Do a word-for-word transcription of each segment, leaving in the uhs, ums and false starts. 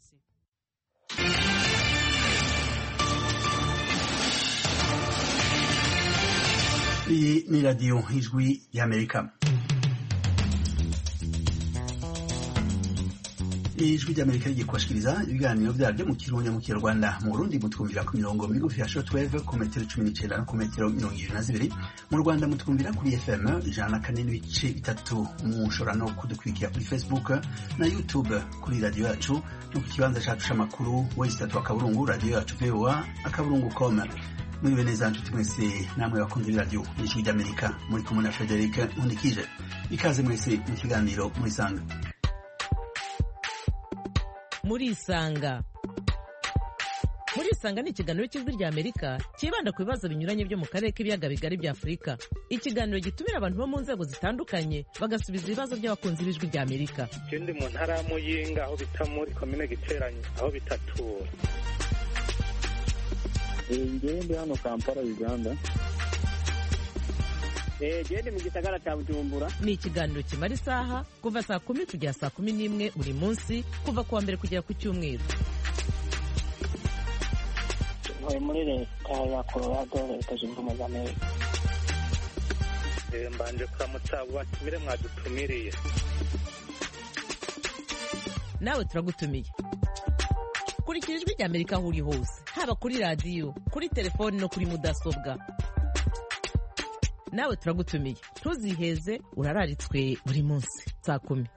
munsi. Iyi ni radiyo ijwi y'Amerika. Ijwi ry'Amerika rigiye kubashikiriza ibiganiro byaryo mu Kirundi mu Kinyarwanda. Mu Burundi mutwumvira ku mirongo migufi ya shortwave ku metero cumi n'icenda no ku metero mirongo ibiri na zibiri. Mu Rwanda mutwumvira kuri F M ijana na kane n'ibice bitatu. Mushobora no kudukurikira kuri Facebook na YouTube kuri radiyo yacu no ku kibanza cacu c'amakuru website wa Kaburungu radiyo yacu V O A akaburungu dot com. Muri beneza nshuti mwese namwe bakunze radio n'ijwi ry'Amerika muri kumwe na Frederic Nkundikije. Ikaze mwese mu kiganiro muri sanga. Muri isanga muri isanga ni ikiganiro cy'ijwi rya Amerika kibanda ku bibazo binyuranye byo mu karere k'ibiyaga bigari bya Afurika. Ikiganiro gitumira abantu bo mu nzego zitandukanye bagasubiza ibibazo by'abakunzi b'ijwi rya Amerika. Ikindi mu ntara ya Muyinga aho bita muri komine Giteranye aho bitatura. Ngende hano Kampala Uganda. Eh gende mu gisagara cya Bujumbura. Ni ikiganiro kimara isaha kuva saa kumi kugera saa kumi n'imwe buri munsi kuva kuwa mbere kugera ku cyumweru. Tuvuye muri leta ya Colorado leta zunze ubumwe za Amerika. Eh mbanje kuramutsa batumire mwadutumiriye. Nawe turagutumiye. Kurikira ijwi rya Amerika aho uri hose, haba kuri radiyo, kuri telefoni no kuri mudasobwa. Nawe turagutumiye, ntuziheze urararitswe buri munsi saa kumi.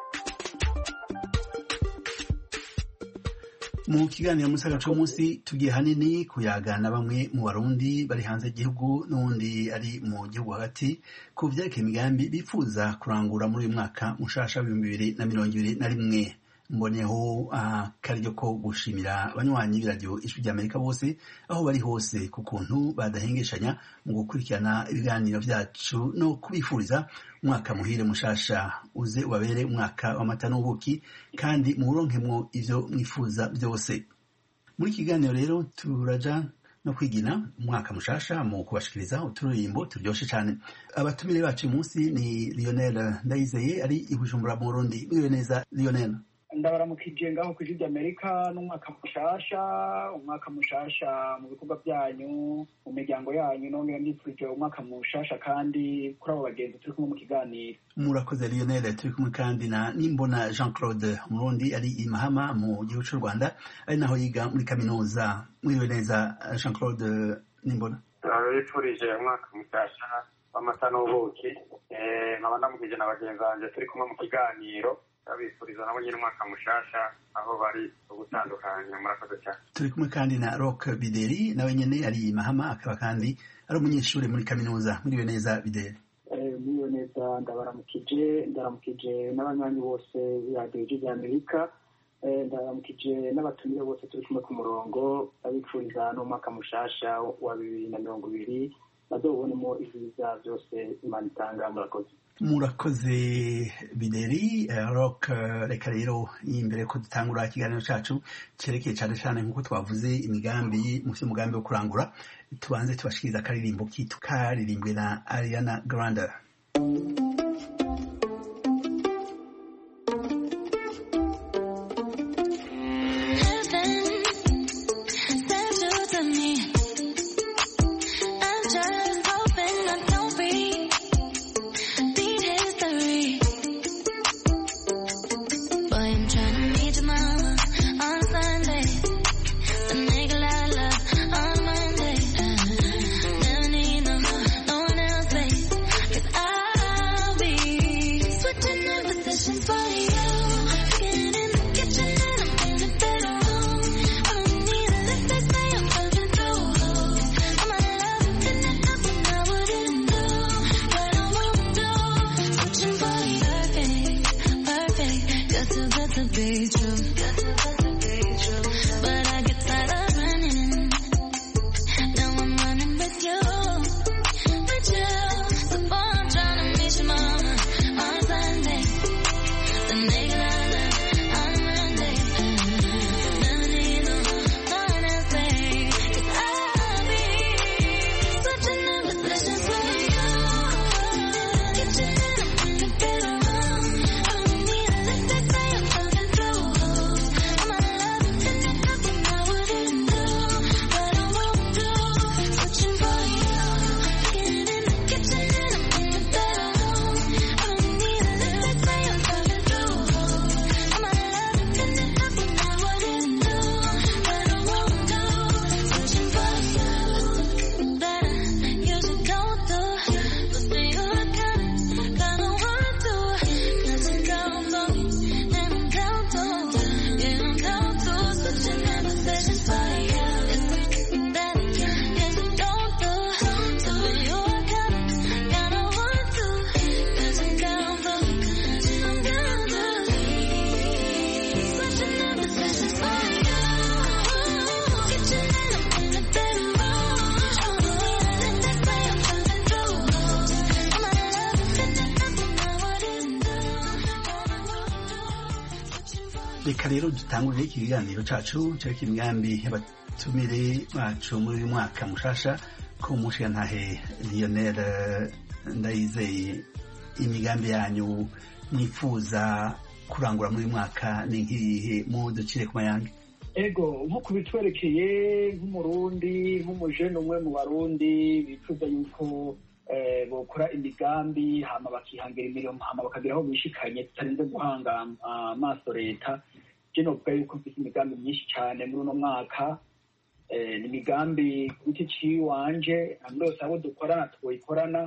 Mu kiganiro musaga cyo munsi tugiye hanini kuyagana bamwe mu Barundi bari hanze y'igihugu n'undi ari mu gihugu hagati ku vyerekeye imigambi bifuza kurangura muri uyu mwaka mushasha wa bibiri na mirongo ibiri na rimwe. Mboneho akaryo ko gushimira abanywanyi b'iradiyo ijwi ry'Amerika bose aho bari hose ku kuntu badahengeshanya mu gukurikirana ibiganiro vyacu no kubifuriza umwaka muhire mushasha uze ubabere umwaka w'amata n'ubuki kandi muronkemwo ivyo mwifuza byose. Muri kiganiro rero turaja no kwigina umwaka mushasha mu kubashikiriza uturirimbo turyoshe cyane. Abatumire bacu munsi ni Lionel Ndayizeye ari i Bujumbura mu Burundi. Mwiwe neza Lionel? Ndabaramukije ngaho ku ijwi ry'Amerika n'umwaka mushasha umwaka mushasha mu bikorwa byanyu mu miryango yanyu none ndifurije umwaka mushasha kandi kuri abo bagenzi turi kumwe mu kiganiro. Murakoze Lionel. Turi kumwe kandi na Nimbona Jean Claude Murundi ari i Mahama mu gihugu cy'u Rwanda ari naho yiga muri kaminuza. Mwiwe neza Jean Claude Nimbona? Ndabifurije umwaka mushasha w'amata n'ubuki eh nkaba ndamukije na bagenzi banjye turi kumwe mu kiganiro abifuriza nabo nyine umwaka mushasha aho bari ugutandukanya. Murakoze cyane. Turi kumwe kandi na Rock Bideri nawe nyene ari i Mahama akaba kandi ari umunyeshuri muri kaminuza. Muriwe neza Bideri? Eh muriwe neza ndabaramukije ndaramukije n'abanywanyi bose b'iradiyo ijwi ry'Amerika. Eh ndaramukije n'abatumire bose turi kumwe ku murongo abifuriza n'umwaka mushasha wa bibiri na mirongo ibiri bazobonemo ivyiza byose Imana itanga. Murakoze. Murakoze Bideri. Rock, reka rero imbere ko dutangura ikiganiro cacu cerekeye cyane cyane nk'uko twavuze imigambi mu mugambi wo kurangura tubanze tubashikiriza akaririmbo kitu karirimbwe na Ariana Grande. I reka rero dutangurire iki kiganiro cacu cereka imigambi y'abatumire bacu muri uyu mwaka mushasha ko umushigantahe Lionel Ndayizeye, imigambi yanyu mwifuza kurangura muri uyu mwaka ni nk'iyihe? muducire ku mayange. ego nko kubitwerekeye nk'umurundi nk'umujene umwe mu barundi bifuza yuko bokora imigambi hama bakihangira imirimo hama bakagira aho bishikanye tutarinze guhanga amaso leta. je novuga yuko mfise imigambi myinshi cyane muri uno mwaka. ni imigambi ku giti ciwanje hamwe yose abo dukorana twoyikorana.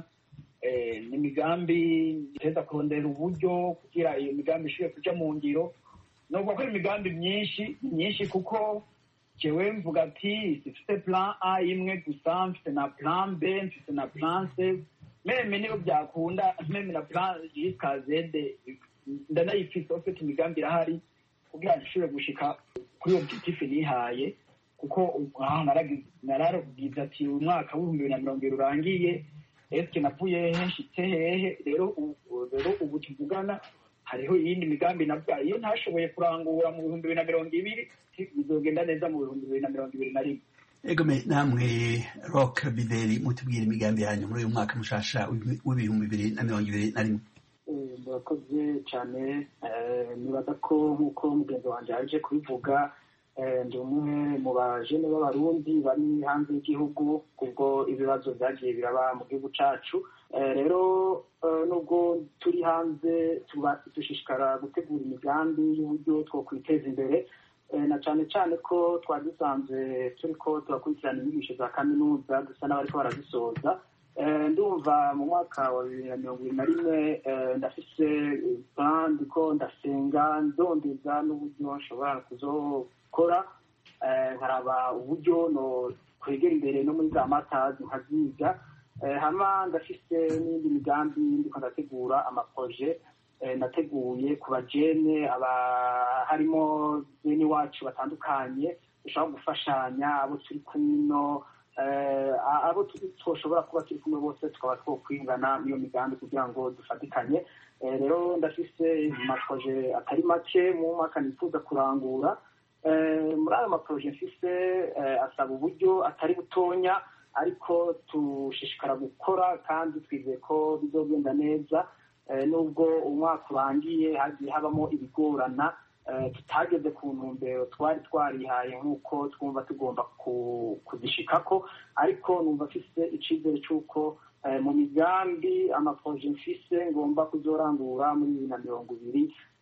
ni imigambi iteza kurondera uburyo kugira iyo migambi ishobore kuja mu ngiro. nubwo ko imigambi myinshi myinshi kuko jewe mvuga ati sifite plan A imwe gusa, mfite na plan B, mfite na plan C, meme niyo byakunda meme na plan jusqu'à Z ndanayifise. ufite imigambi irahari kugira ngo ishobore gushika kuri objectif nihaye, kuko naragize ati umwaka w'ibihumbi bibiri na mirongo ibiri urangiye, eske navuye hehe nshitse hehe? rero rero ubu tuvugana hariho iyindi migambi nabwa iyo ntashoboye kurangura mu bihumbi bibiri na mirongo ibiri bizogenda neza mu bihumbi bibiri na mirongo ibiri na rimwe. egome namwe Rock Bideri mutubwira imigambi yanyu muri uyu mwaka mushasha w'ibihumbi bibiri na mirongo ibiri na rimwe. murakoze cyane. nibaza ko nk'uko mugenzi wanjye yaje kubivuga, ndi umwe mu bajene b'abarundi bari hanze y'igihugu kubwo ibibazo byagiye biraba mu gihugu cacu. rero nubwo turi hanze dushishikara gutegura imigambi y'uburyo two kwiteza imbere, na cyane cyane ko twari dusanzwe turiko turakurikirana inyigisho za kaminuza dusa n'abariko barazisoza. ndumva mu mwaka wa bibiri na mirongo ibiri na rimwe ndafise plan, ndiko ndasenga ndondeza n'uburyo nshobora kuzokora nkaraba uburyo no kwegera imbere no muri za matazi nkaziga. hama ndafise n'indi migambi ndiko ndategura amaproje nateguye ku bajene aba harimo bene wacu batandukanye dushobora gufashanya, abo turi kumino, abo twoshobora kuba turi kumwe bose tukaba twokwingana n'iyo migambi kugira ngo dufatikanye. rero ndafise amaproje atari make mu mwaka nifuza kurangura. muri ayo maproje mfise asaba uburyo atari butonya, ariko tushishikara gukora kandi twizeye ko bizogenda neza. nubwo umwaka urangiye hagiye habamo ibigorana, tutageze ku ntumbero twari twarihaye nk'uko twumva tugomba kuzishikako, ariko numva mfise icizere c'uko mu migambi amaproje mfise ngomba kuzorangura muri bibiri na mirongo ibiri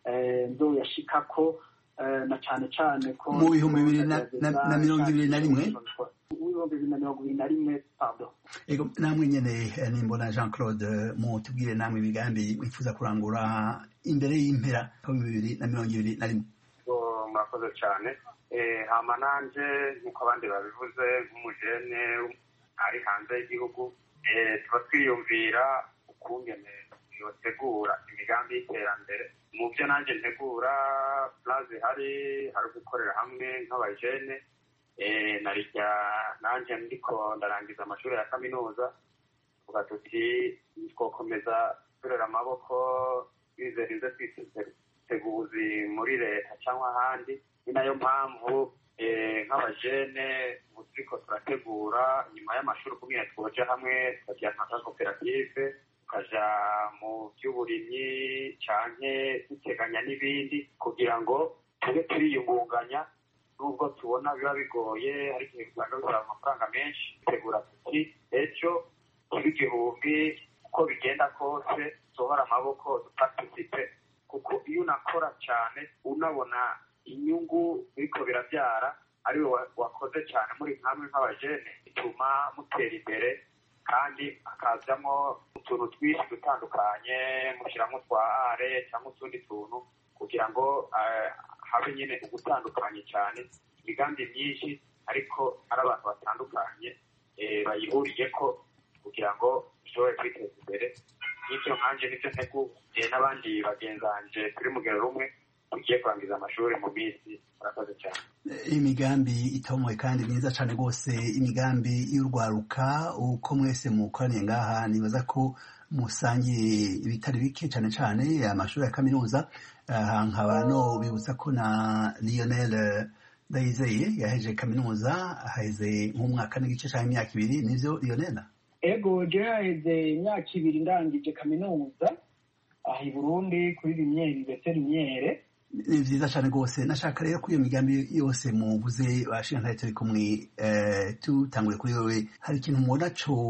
nzoyashikako, na cane cane ko mu bihumbi bibiri na mirongo ibiri na rimwe ibihumbi bibiri na mirongo ibiri na rimwe pardon. ego namwe nyene nimbona Jean Claude mutubwire namwe imigambi mwifuza kurangura imbere y'impera ya bibiri na mirongo ibiri na rimwe. murakoze cyane. hama nanje nk'uko abandi babivuze nk'umujene ari hanze y'igihugu, tuba twiyumvira ukungene yotegura imigambi y'iterambere. mu byo nanjye ntegura plaze hari hari gukorera hamwe nk'abajene. narijya nanjye ndiko ndarangiza amashuri ya kaminuza, tuvuga tuti twokomeza turera amaboko bizerize twiteguzi muri leta cyangwa ahandi. ni nayo mpamvu nk'abajene ubu turiko turategura nyuma y'amashuri kumwe twoja hamwe tukagira nka koperative, tukaja mu by'uburimyi canke duteganya n'ibindi kugira ngo tube turiyungunganya. nubwo tubona biba bigoye, hari igihe usanga bisaba amafaranga menshi, tegura tuti ejo kiba igihumbi, uko bigenda kose sohora amaboko duparticipe, kuko iyo unakora cyane unabona inyungu biriko birabyara ariwe wakoze cyane muri nkamwe nk'abajene, bituma mutera imbere kandi hakazamo utuntu twinshi dutandukanye, mushyiramo twa are cyangwa utundi tuntu kugira ngo habe nyine ugutandukanye cyane, imigambi myinshi ariko ari abantu batandukanye bayihuriye ko kugira ngo bishobore kwiteza imbere. n'ibyo nkanje n'ibyo ntego n'abandi bagenzanje turi mugero rumwe tugiye kurangiza amashuri mu minsi. murakoze cyane. imigambi itomoye kandi myiza cyane rwose, imigambi y'urwaruka uko mwese mukoraniye ngaha nibaza ko musangiye ibitari bike cyane cyane amashuri ya kaminuza. nkaba no bibutsa ko na Lionel Ndayizeye yaheje kaminuza aheze nk'umwaka n'igice cyangwa imyaka ibiri. nivyo Lionel? Ego je haheze imyaka ibiri ndangije kaminuza aha i Burundi kuri Rimyeri Veterinere. Ni vyiza cyane rwose. Nashaka rero ko iyo migambi yose muvuze bashinga turi kumwe tutanguye kuri wewe, hari ikintu mubona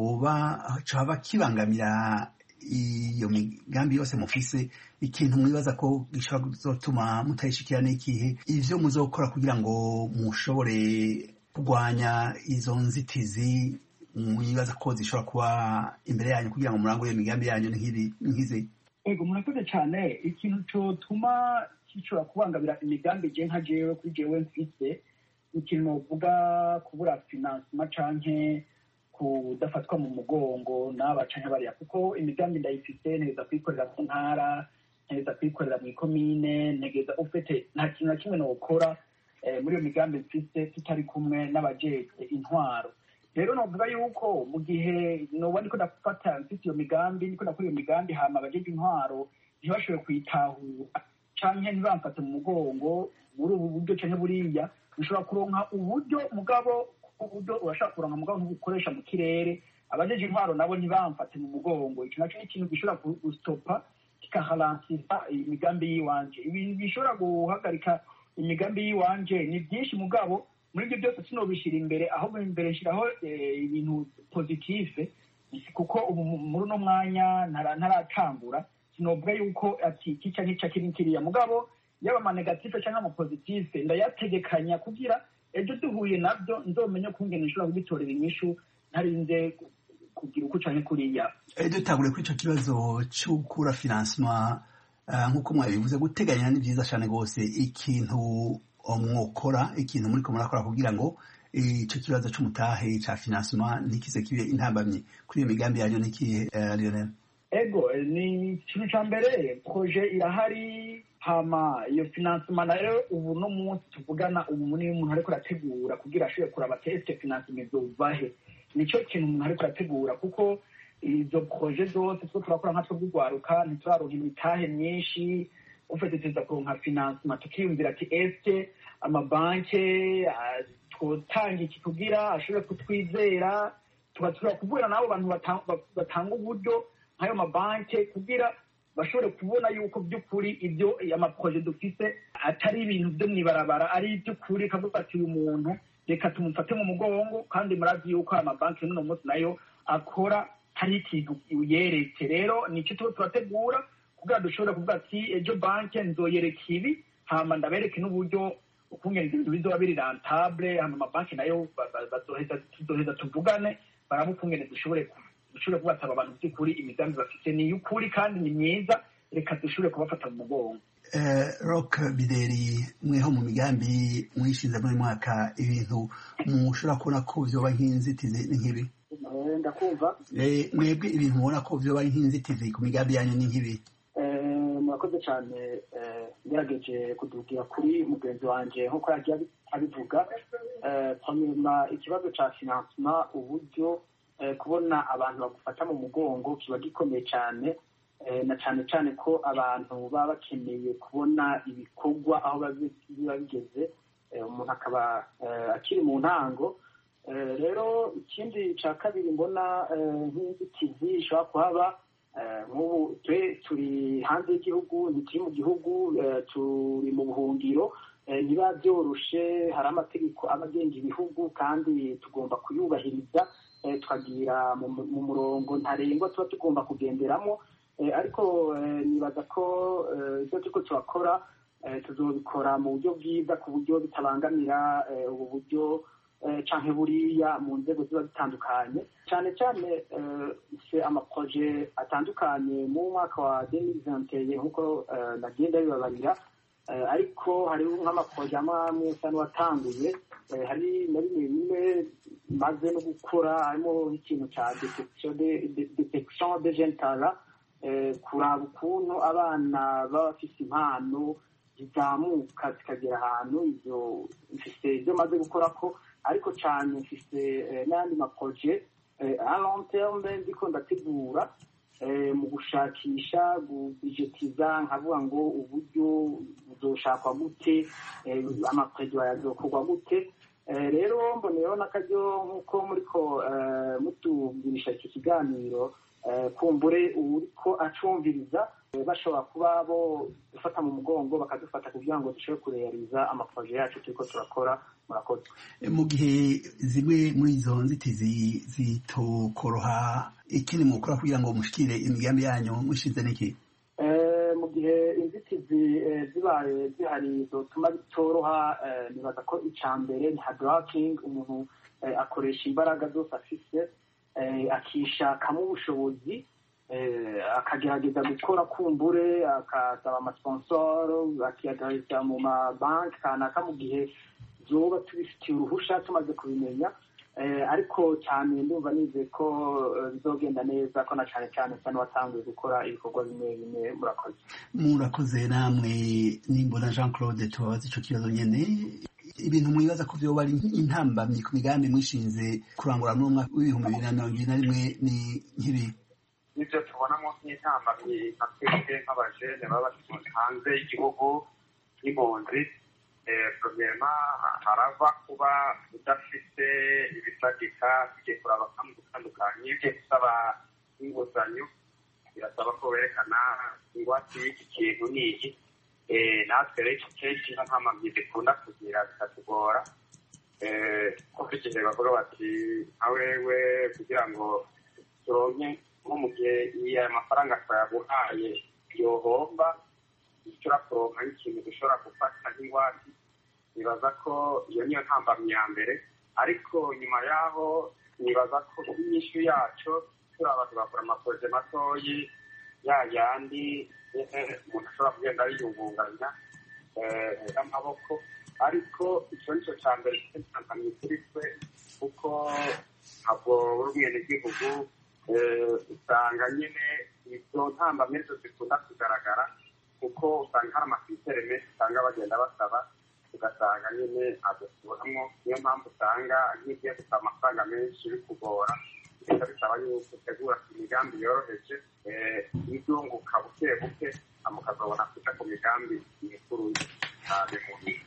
coba coba kibangamira iyo migambi yose mufise, ikintu mwibaza ko gishobora kuzotuma mutayishikira n'ikihe, ivyo muzokora kugira ngo mushobore kurwanya izo nzitizi mwibaza ko zishobora kuba imbere yanyu kugira ngo murangure imigambi yanyu nk'izi? Ego murakoze cyane. ikintu cotuma gishobora kubangamira imigambi je nka jewe kuri jewe mfise, ikintu novuga kubura financement canke kudafatwa mu mugongo n'aba canke bariya, kuko imigambi ndayifise ntegeza kwikorera mu ntara, ntegeza kwikorera mu ikomine, ntegeza ufite nta kintu na kimwe nokora muri iyo migambi mfise tutari kumwe n'abajejwe intwaro. Rero novuga yuko mu gihe noba niko ndafata mfite iyo migambi, niko ndakora iyo migambi, hama abajejwe intwaro ntibashobore kuyitahura canke ntibamfate mu mugongo muri ubu buryo canke buriya, ushobora kuronka uburyo mugabo uburyo urashaka kuronka mugabo ntubukoresha mu kirere, abajeje intwaro nabo ntibamfate mu mugongo. Ico naco ni ikintu gishobora gustopa kikaharansiza imigambi yiwanje. Ibi bishobora guhagarika imigambi yiwanje ni byinshi, mugabo muri ibyo byose sinobishira imbere, ahubwo imbere nshiraho ibintu positive, kuko ubu muri uno mwanya ntaratangura sinovuga yuko ati iki canke ica kiri kiriya, mugabo yaba ama negative canke ama positive ndayategekanya kugira ejo duhuye nabyo nzomenya kungena nshobora kubitorera inyishu ntarinze kugira uko canke kuriya. Dutangure kuri ico kibazo c'ukura financement nk'uko mwabivuze, guteganya ni vyiza cane rwose. Ikintu mwokora, ikintu muriko murakora kugira ngo ico kibazo c'umutahe ca financement ntikize kibe intambamyi kuri iyo migambi yanyu n'ikihe, Lionel? Ego ni ikintu ca mbere, projet irahari, hama iyo financement nayo ubu no munsi tuvugana ubu ni umuntu ariko arategura kugira ashobore kuraba teste financement zovahe. Nico kintu umuntu ariko arategura, kuko izo projet zose two turakora nka two bw'urwaruka ntituraronka imitahe myinshi, ufite tuza kuronka financement tukiyumvira ati este amabanke twotanga iki kugira ashobore kutwizera, tugatura kubwira nabo bantu batanga uburyo nk'ayo mabanke kugira bashobore kubona yuko by'ukuri ibyo amaproje dufise atari ibintu byo mwibarabara, ari iby'ukuri kavuga ati uyu muntu reka tumufate mu mugongo, kandi murazi yuko amabanke n'uno munsi nayo akora hari ikintu yeretse. Rero nicyo tuba turategura kugira dushobore kuvuga ati ejo banke nzoyereka ibi, hama ndabereke n'uburyo ukungena ibintu bizoba biri rentable, hama amabanke nayo tuzoheza tuvugane baraba ukungene dushobore dushobore kubataba abantu by'ukuri imigambi bafite ni y'ukuri kandi ni myiza, reka dushobore kubafata mu mugongo. Rock Bideri, mweho mu migambi mwishinze muri mwaka, ibintu mushobora kubona ko vyoba nk'inzitizi nk'ibi? Ndakumva. Mwebwe ibintu mubona ko vyoba nk'inzitizi ku migambi yanyu ni nk'ibi? Murakoze cyane. Ngerageje kudugira kuri mugenzi wanje nk'uko yagiye abivuga, hanyuma ikibazo ca financement, uburyo kubona abantu bagufata mu mugongo kiba gikomeye cyane, na cyane cyane ko abantu baba bakeneye kubona ibikorwa aho biba bigeze, umuntu akaba akiri mu ntango. Rero ikindi cya kabiri mbona nk'inzitizi ishobora kuhaba, nk'ubu turi hanze y'igihugu, ntituri mu gihugu, turi mu buhungiro, niba byoroshe, hari amategeko aba agenga ibihugu kandi tugomba kuyubahiriza, tukagira mu murongo ntarengwa tuba tugomba kugenderamo. Ariko nibaza ko ibyo turiko turakora tuzobikora mu buryo bwiza, ku buryo bitabangamira ubu buryo canke buriya mu nzego ziba zitandukanye. Cyane cyane se amaproje atandukanye mu mwaka wa deux mille vingt et un nk'uko nagenda bibabarira, ariko hariho nk'amaproje amwe asa n'uwatanguye, hari na bimwe bimwe maze no gukora, harimo ikintu ca detection de jeunes talents, kuraba ukuntu abana baba bafise impano zizamuka zikagera ahantu ivyo mfise ibyo maze gukora ko ariko cyane mfise n'andi maproje a long terme ndiko ndategura mu gushakisha budgetiza nkavuga ngo uburyo buzoshakwa gute amaproje yazokorwa gute rero mboneyeho n'akaryo nk'uko muriko mutubwirisha iki kiganiro kumbure uriko acumviriza bashobora kuba bo dufata mu mugongo bakadufata kugira ngo dushobore kurealiza amaproje yacu turiko turakora. Murakoze. Mu gihe zimwe muri izo nzitizi zitokoroha ikindi mukora kugira ngo mushikire imigambi yanyu mushize n'iki? Mu gihe inzitizi zibaye zihari zotuma bitoroha nibaza ko icya mbere ni hard working, umuntu akoresha imbaraga zose afise akishakamo ubushobozi akagerageza gukora kumbure akasaba amasponsoro akiyagareza mu mabanki kanaka mu gihe zoba tubifitiye uruhusha tumaze kubimenya ariko cyane ndumva nizeye ko bizogenda neza ko na cyane cyane cyane watanguye gukora ibikorwa bimwe bimwe. Murakoze. Murakoze namwe nimbona Jean Claude tubabaza ico kibazo nyene ibintu mwibaza ko vyoba ari intambamyi ku migambi mwishinze kurangura mu mwaka w'ibihumbi bibiri na mirongo ibiri na rimwe ni nk'ibi? Nivyo tubonamo nk'intambamyi nka twebwe nk'abajene baba bari hanze y'igihugu n'impunzi. Problema harava kuba udafite ibisagika bigiye kuraba kandi gutandukanye bigiye gusaba inguzanyo birasaba ko werekana ingwate y'iki kintu n'iki natwe rero kenshi nk'amabyi dukunda kugira bikatugora kuko igihe bavuga bati nka wewe kugira ngo turonke nko mu gihe aya mafaranga twayaguhaye yohomba icyo urakuronka nk'ikintu dushobora gufata nk'ingwate. Nibaza ko iyo niyo ntambamyi ya mbere ariko nyuma yaho nibaza ko inyishu yacu turi abantu bakora amaproje matoyi ya yandi umuntu ashobora kugenda yiyungunganya n'amaboko ariko icyo nicyo cya mbere ntambamyi kuri twe kuko ntabwo uri umwenegihugu usanga nyine izo ntambamyi nizo zikunda kugaragara kuko usanga hari amakritere menshi usanga bagenda basaba ugasanga nyine adasubiramo. Niyo mpamvu usanga nk'igihe dufite amafaranga menshi bikugora bigenda bisaba yuko utegura imigambi yoroheje y'ibyunguka buke buke mukazabona kuja ku migambi mikuru cyane mu bintu.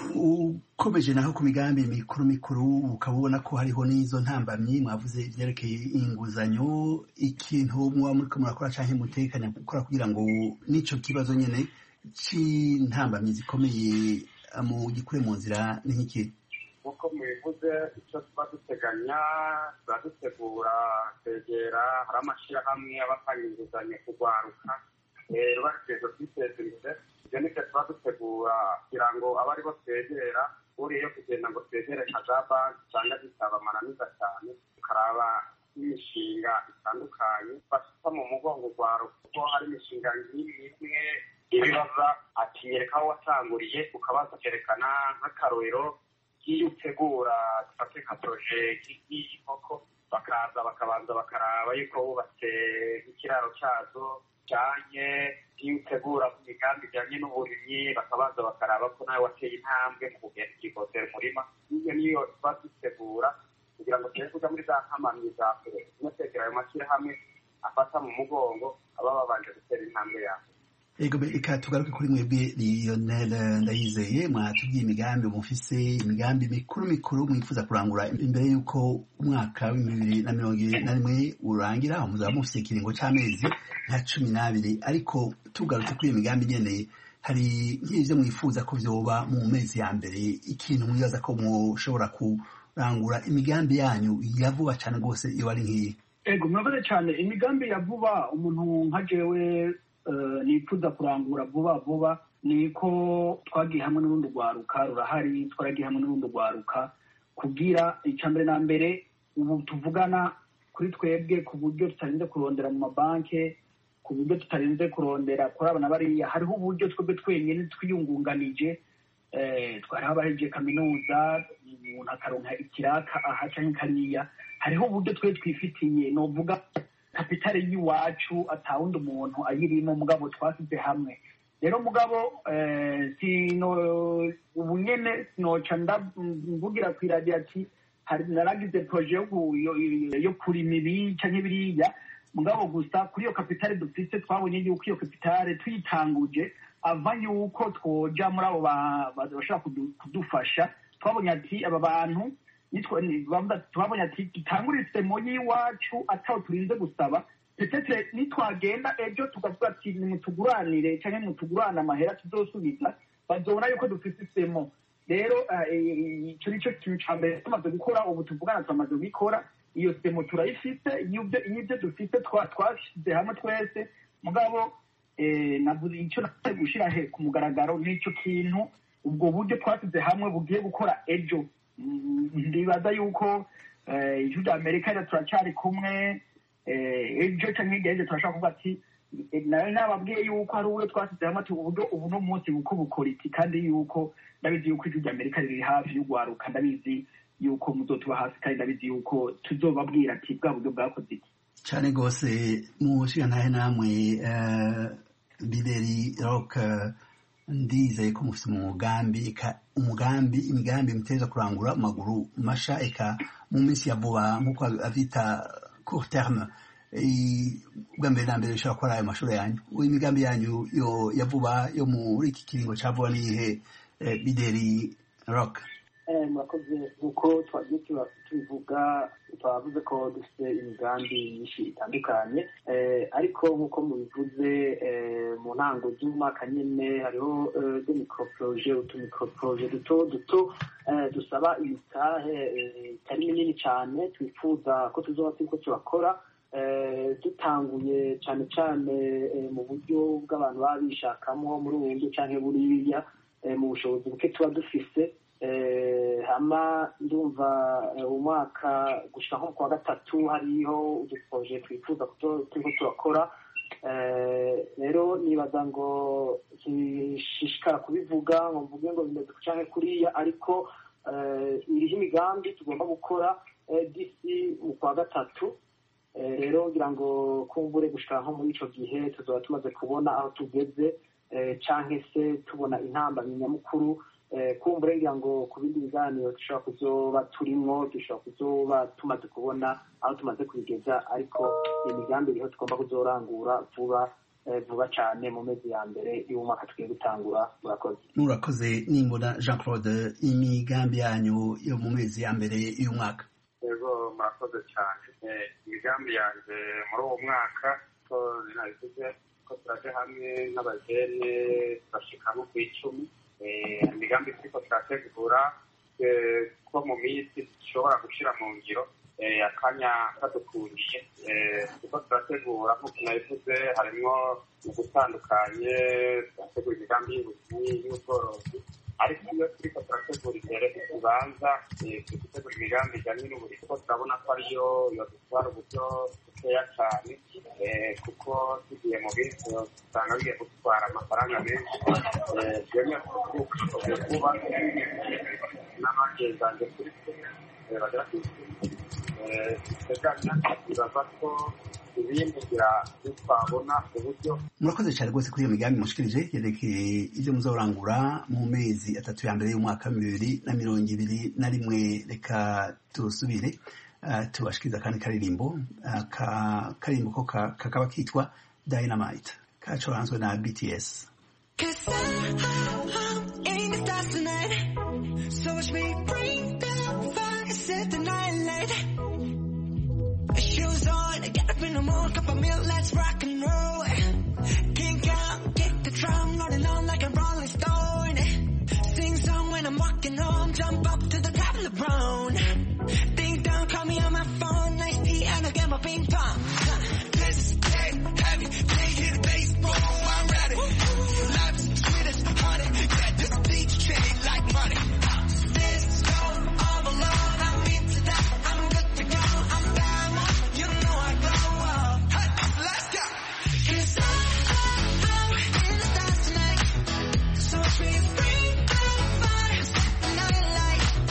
Ukomeje naho ku migambi mikuru mikuru ukaba ubona ko hariho n'izo ntambamyi mwavuze ivyerekeye inguzanyo, ikintu muba muriko murakora canke mutekanya gukora kugira ngo n'ico kibazo nyene c'intambamyi zikomeye mu gikure mu nzira n'iki? Nk'uko mubivuze icyo tuba duteganya tuba dutegura kwegera hari amashirahamwe abatanga inguzanyo kugwaruka bategerezwa kwiteza imbere. Ibyo nivyo tuba dutegura kugira ngo abe aribo twegera uriyo kugenda ngo twegere nka za banki usanga zisaba amananiza cyane tukaraba n'imishinga itandukanye bafata mu mugongo ugwaruka kuko hari imishinga nk'imwe ibibaza ati nyereka aho watanguriye ukabaza kerekana nk'akarorero nk'iyo utegura dufate nka proje y'inkoko bakaza bakabanza bakaraba yuko wubatse nk'ikiraro cyazo cyanye iyo utegura mu migambi ijyanye n'uburimyi bakabanza bakaraba ko nawe wateye intambwe mu kugenda ikigotera umurima. Iyo niyo tuba dutegura kugira ngo tugere kuja muri za nkamamyi za kure no kwegera ayo mashyirahamwe afata mu mugongo aba babanje gutera intambwe yabo. Ego reka tugaruke kuri mwebwe Lionel Ndayizeye, mwatubwiye imigambi mufise, imigambi mikuru mikuru mwifuza kurangura imbere y'uko umwaka w'ibihumbi bibiri na mirongo ibiri na rimwe urangira, muzaba mufise ikiringo c'amezi nka cumi n'abiri. Ariko tugarutse kuri iyo migambi nyene, hari nk'ivyo mwifuza ko vyoba mu mezi ya mbere, ikintu mwibaza ko mushobora kurangura imigambi yanyu ya vuba cane rwose iyo ari nk'iyi? Ego murakoze cane. Imigambi ya vuba umuntu nka jewe nifuza kurangura vuba vuba ni ko twagiye hamwe n'urundi rwaruka rurahari, twaragiye hamwe n'urundi rwaruka kugira icya mbere na mbere ubu tuvugana kuri twebwe ku buryo tutarinze kurondera mu mabanki, ku buryo tutarinze kurondera kuri abana bariya. Hariho uburyo twebwe twenyine twiyungunganije, twariho abahejeje kaminuza umuntu akaronka ikiraka aha cyangwa kariya. Hariho uburyo twe twifitiye novuga kapitale y'iwacu atawundi umuntu ayirimo mugabo twasize hamwe. rero mugabo sino ubu nyene sinoca mvugira kw'iradiyo ati naragize proje yo kurima ibi canke biriya, mugabo gusa kuri iyo kapitale dufise twabonye yuko iyo kapitale tuyitanguje ava yuko twoja muri abo bashobora kudufasha, twabonye ati aba bantu twabonye ati dutangure isemo y'iwacu ataho turinze gusaba, petetre nitwagenda ejo tukavuga ati nimutuguranire canke nimutugurane amahera tuzosubiza, bazobona yuko dufise isemo. Rero ico nico kintu ca mbere tumaze gukora, ubu tuvugana tumaze gukora iyo semo turayifise, y'ivyo dufise twashyize hamwe twese, mugabo navuze ico nateye gushira he ku mugaragaro n'ico kintu, ubwo buryo twasize hamwe bugiye gukora ejo. Ndibaza yuko ijwi rya Amerika rero turacari kumwe, ejo canke hirya y'ejo turashobora kuvuga ati nayo nababwiye yuko hari uburyo twasize hamwe ati uburyo ubu no munsi buko bukora iki, kandi yuko ndabizi yuko ijwi rya Amerika riri hafi y'ugwaruka, ndabizi yuko muzotuba hafi, kandi ndabizi yuko tuzobabwira ati bwa buryo bwakoze iki cane gose. Mushigantahe namwe Bideri Rock, ndizeye ko mufise umugambi eka umugambi imigambi muteza kurangura maguru masha eka mu minsi ya vuba nk'uko avita court terme, ubwa mbere na mbere ushobora gukora ayo mashuri yanyu, imigambi yanyu yo ya vuba yo muri iki kiringo ca vuba nihe? Bideri Rock. murakoze. nk'uko twagiye tubivuga, twavuze ko dufite imigambi myinshi itandukanye, ariko nk'uko mubivuze mu ntango z'umwaka nyine hariho de microproje, utumicroproje duto duto dusaba imitahe itari minini cyane, twifuza ko tuzoba turiko turakora, dutanguye cyane cyane mu buryo bw'abantu baba bishakamo muri ubu buryo canke buriya, mu bushobozi buke tuba dufise. hama ndumva umwaka gushika nko kwa gatatu hariho uduproje twifuza turiko turakora, rero nibaza ngo sishishikara kubivuga ngo mvuge ngo bimeze canke kuriya, ariko iriho imigambi tugomba gukora disi mu kwa gatatu. rero ngira ngo kumbure gushika nko muri ico gihe tuzoba tumaze kubona aho tugeze, canke se tubona intambamyi nyamukuru, kumbure ngira ngo ku bindi biganiro dushobora kuzoba turimwo, dushobora kuzoba tumaze kubona aho tumaze kubigeza, ariko imigambi iriho tugomba kuzorangura vuba vuba cane mu mezi ya mbere y'umwaka tugiye gutangura. murakoze. Murakoze. nimbona Jean Claude, imigambi yanyu yo mu mezi ya mbere y'umwaka? Yego, murakoze cyane. imigambi yanje muri uwo mwaka ko nabivuze ko turaje hamwe n'abajene bashika nko kw'icumi, imigambi turiko turategura ko mu minsi dushobora gushira mu ngiro, akanya kadukundiye. turiko turategura nk'uko nabivuze harimwo mu gutandukanye, turategura imigambi y'uburimyi y'ubworozi, ariko iyo turiko turategura imbere ikibanza tugitegura imigambi ijanye n'uburimyi, kuko turabona ko ariyo yodutwara uburyo bukeya cane, kuko tugiye mu bindi usanga bigiye gutwara amafaranga menshi. twemye kuba n'abagenzanje kuri twe bagera teganya ibaza ko ibindi ngira twabona uburyo. Murakoze cyane rwose kuri iyo migambi mushikirije yerekeye ibyo muzorangura mu mezi atatu ya mbere y'umwaka bibiri na mirongo ibiri na rimwe. Reka tusubire tubashikiriza kandi karirimbo karirimbo ko kakaba kitwa Dynamite, kacoranzwe na B T S. Shoes on, get up in the morning, cup of milk, let's rock and roll. Kink out, kick the drum, rolling on like a rolling stone. Sing song when I'm walking home, jump up to the top of the brown. Ding dong, call me on my phone, nice tea, and I'll get my ping pong. This is dead heavy, can't hear the bass, boom, I'm ready. Life is sweet as honey, yeah, this beat chain like money. This go all alone, I'm into that, I'm good to go, I'm down, you know I go, hey, let's go. 'Cause I, I, I'm in the stars tonight, so we bring the fire, set the night light.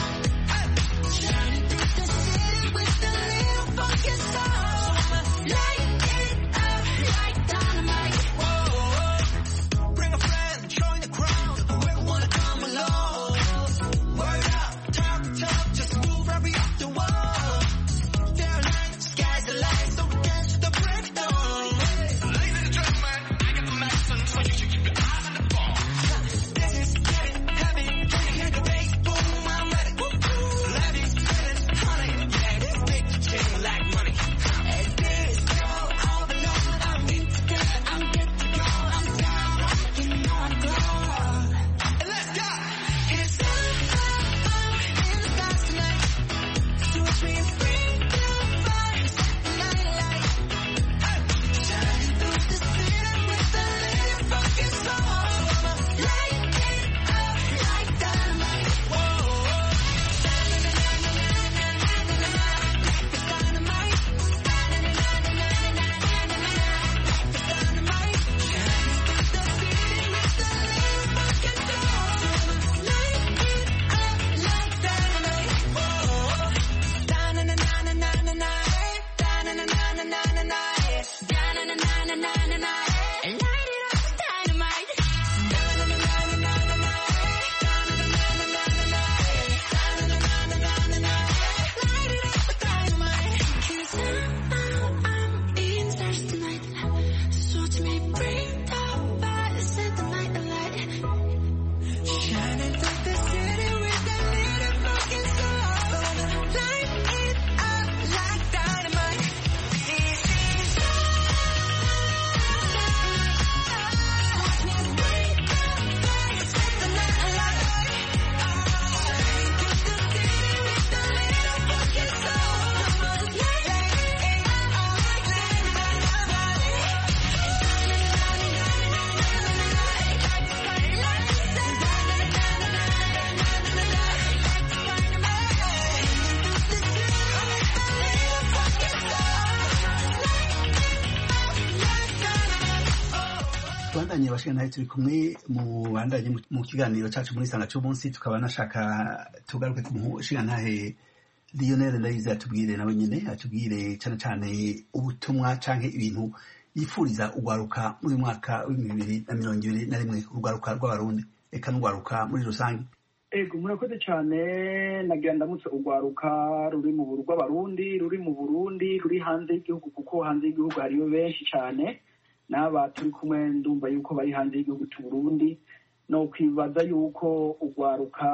namwe bashinga turi kumwe mu bandanye mu kiganiro cyacu muri sanga cy'umunsi tukaba nashaka tugaruke ku mushinga ntahe Lionel Ndayize atubwire nawe nyine atubwire cyane cyane ubutumwa canke ibintu yifuriza ugwaruka muri mwaka w'ibihumbi bibiri na mirongo ibiri na rimwe urwaruka rw'abarundi eka n'ugwaruka muri rusange. Ego murakoze cyane nagira ndamutse ugwaruka ruri mu rw'abarundi ruri mu Burundi ruri hanze y'igihugu kuko hanze y'igihugu hariyo benshi cyane n'aba turi kumwe ndumva yuko bari hanze y'igihugu cy'u Burundi no kwibaza yuko ugwaruka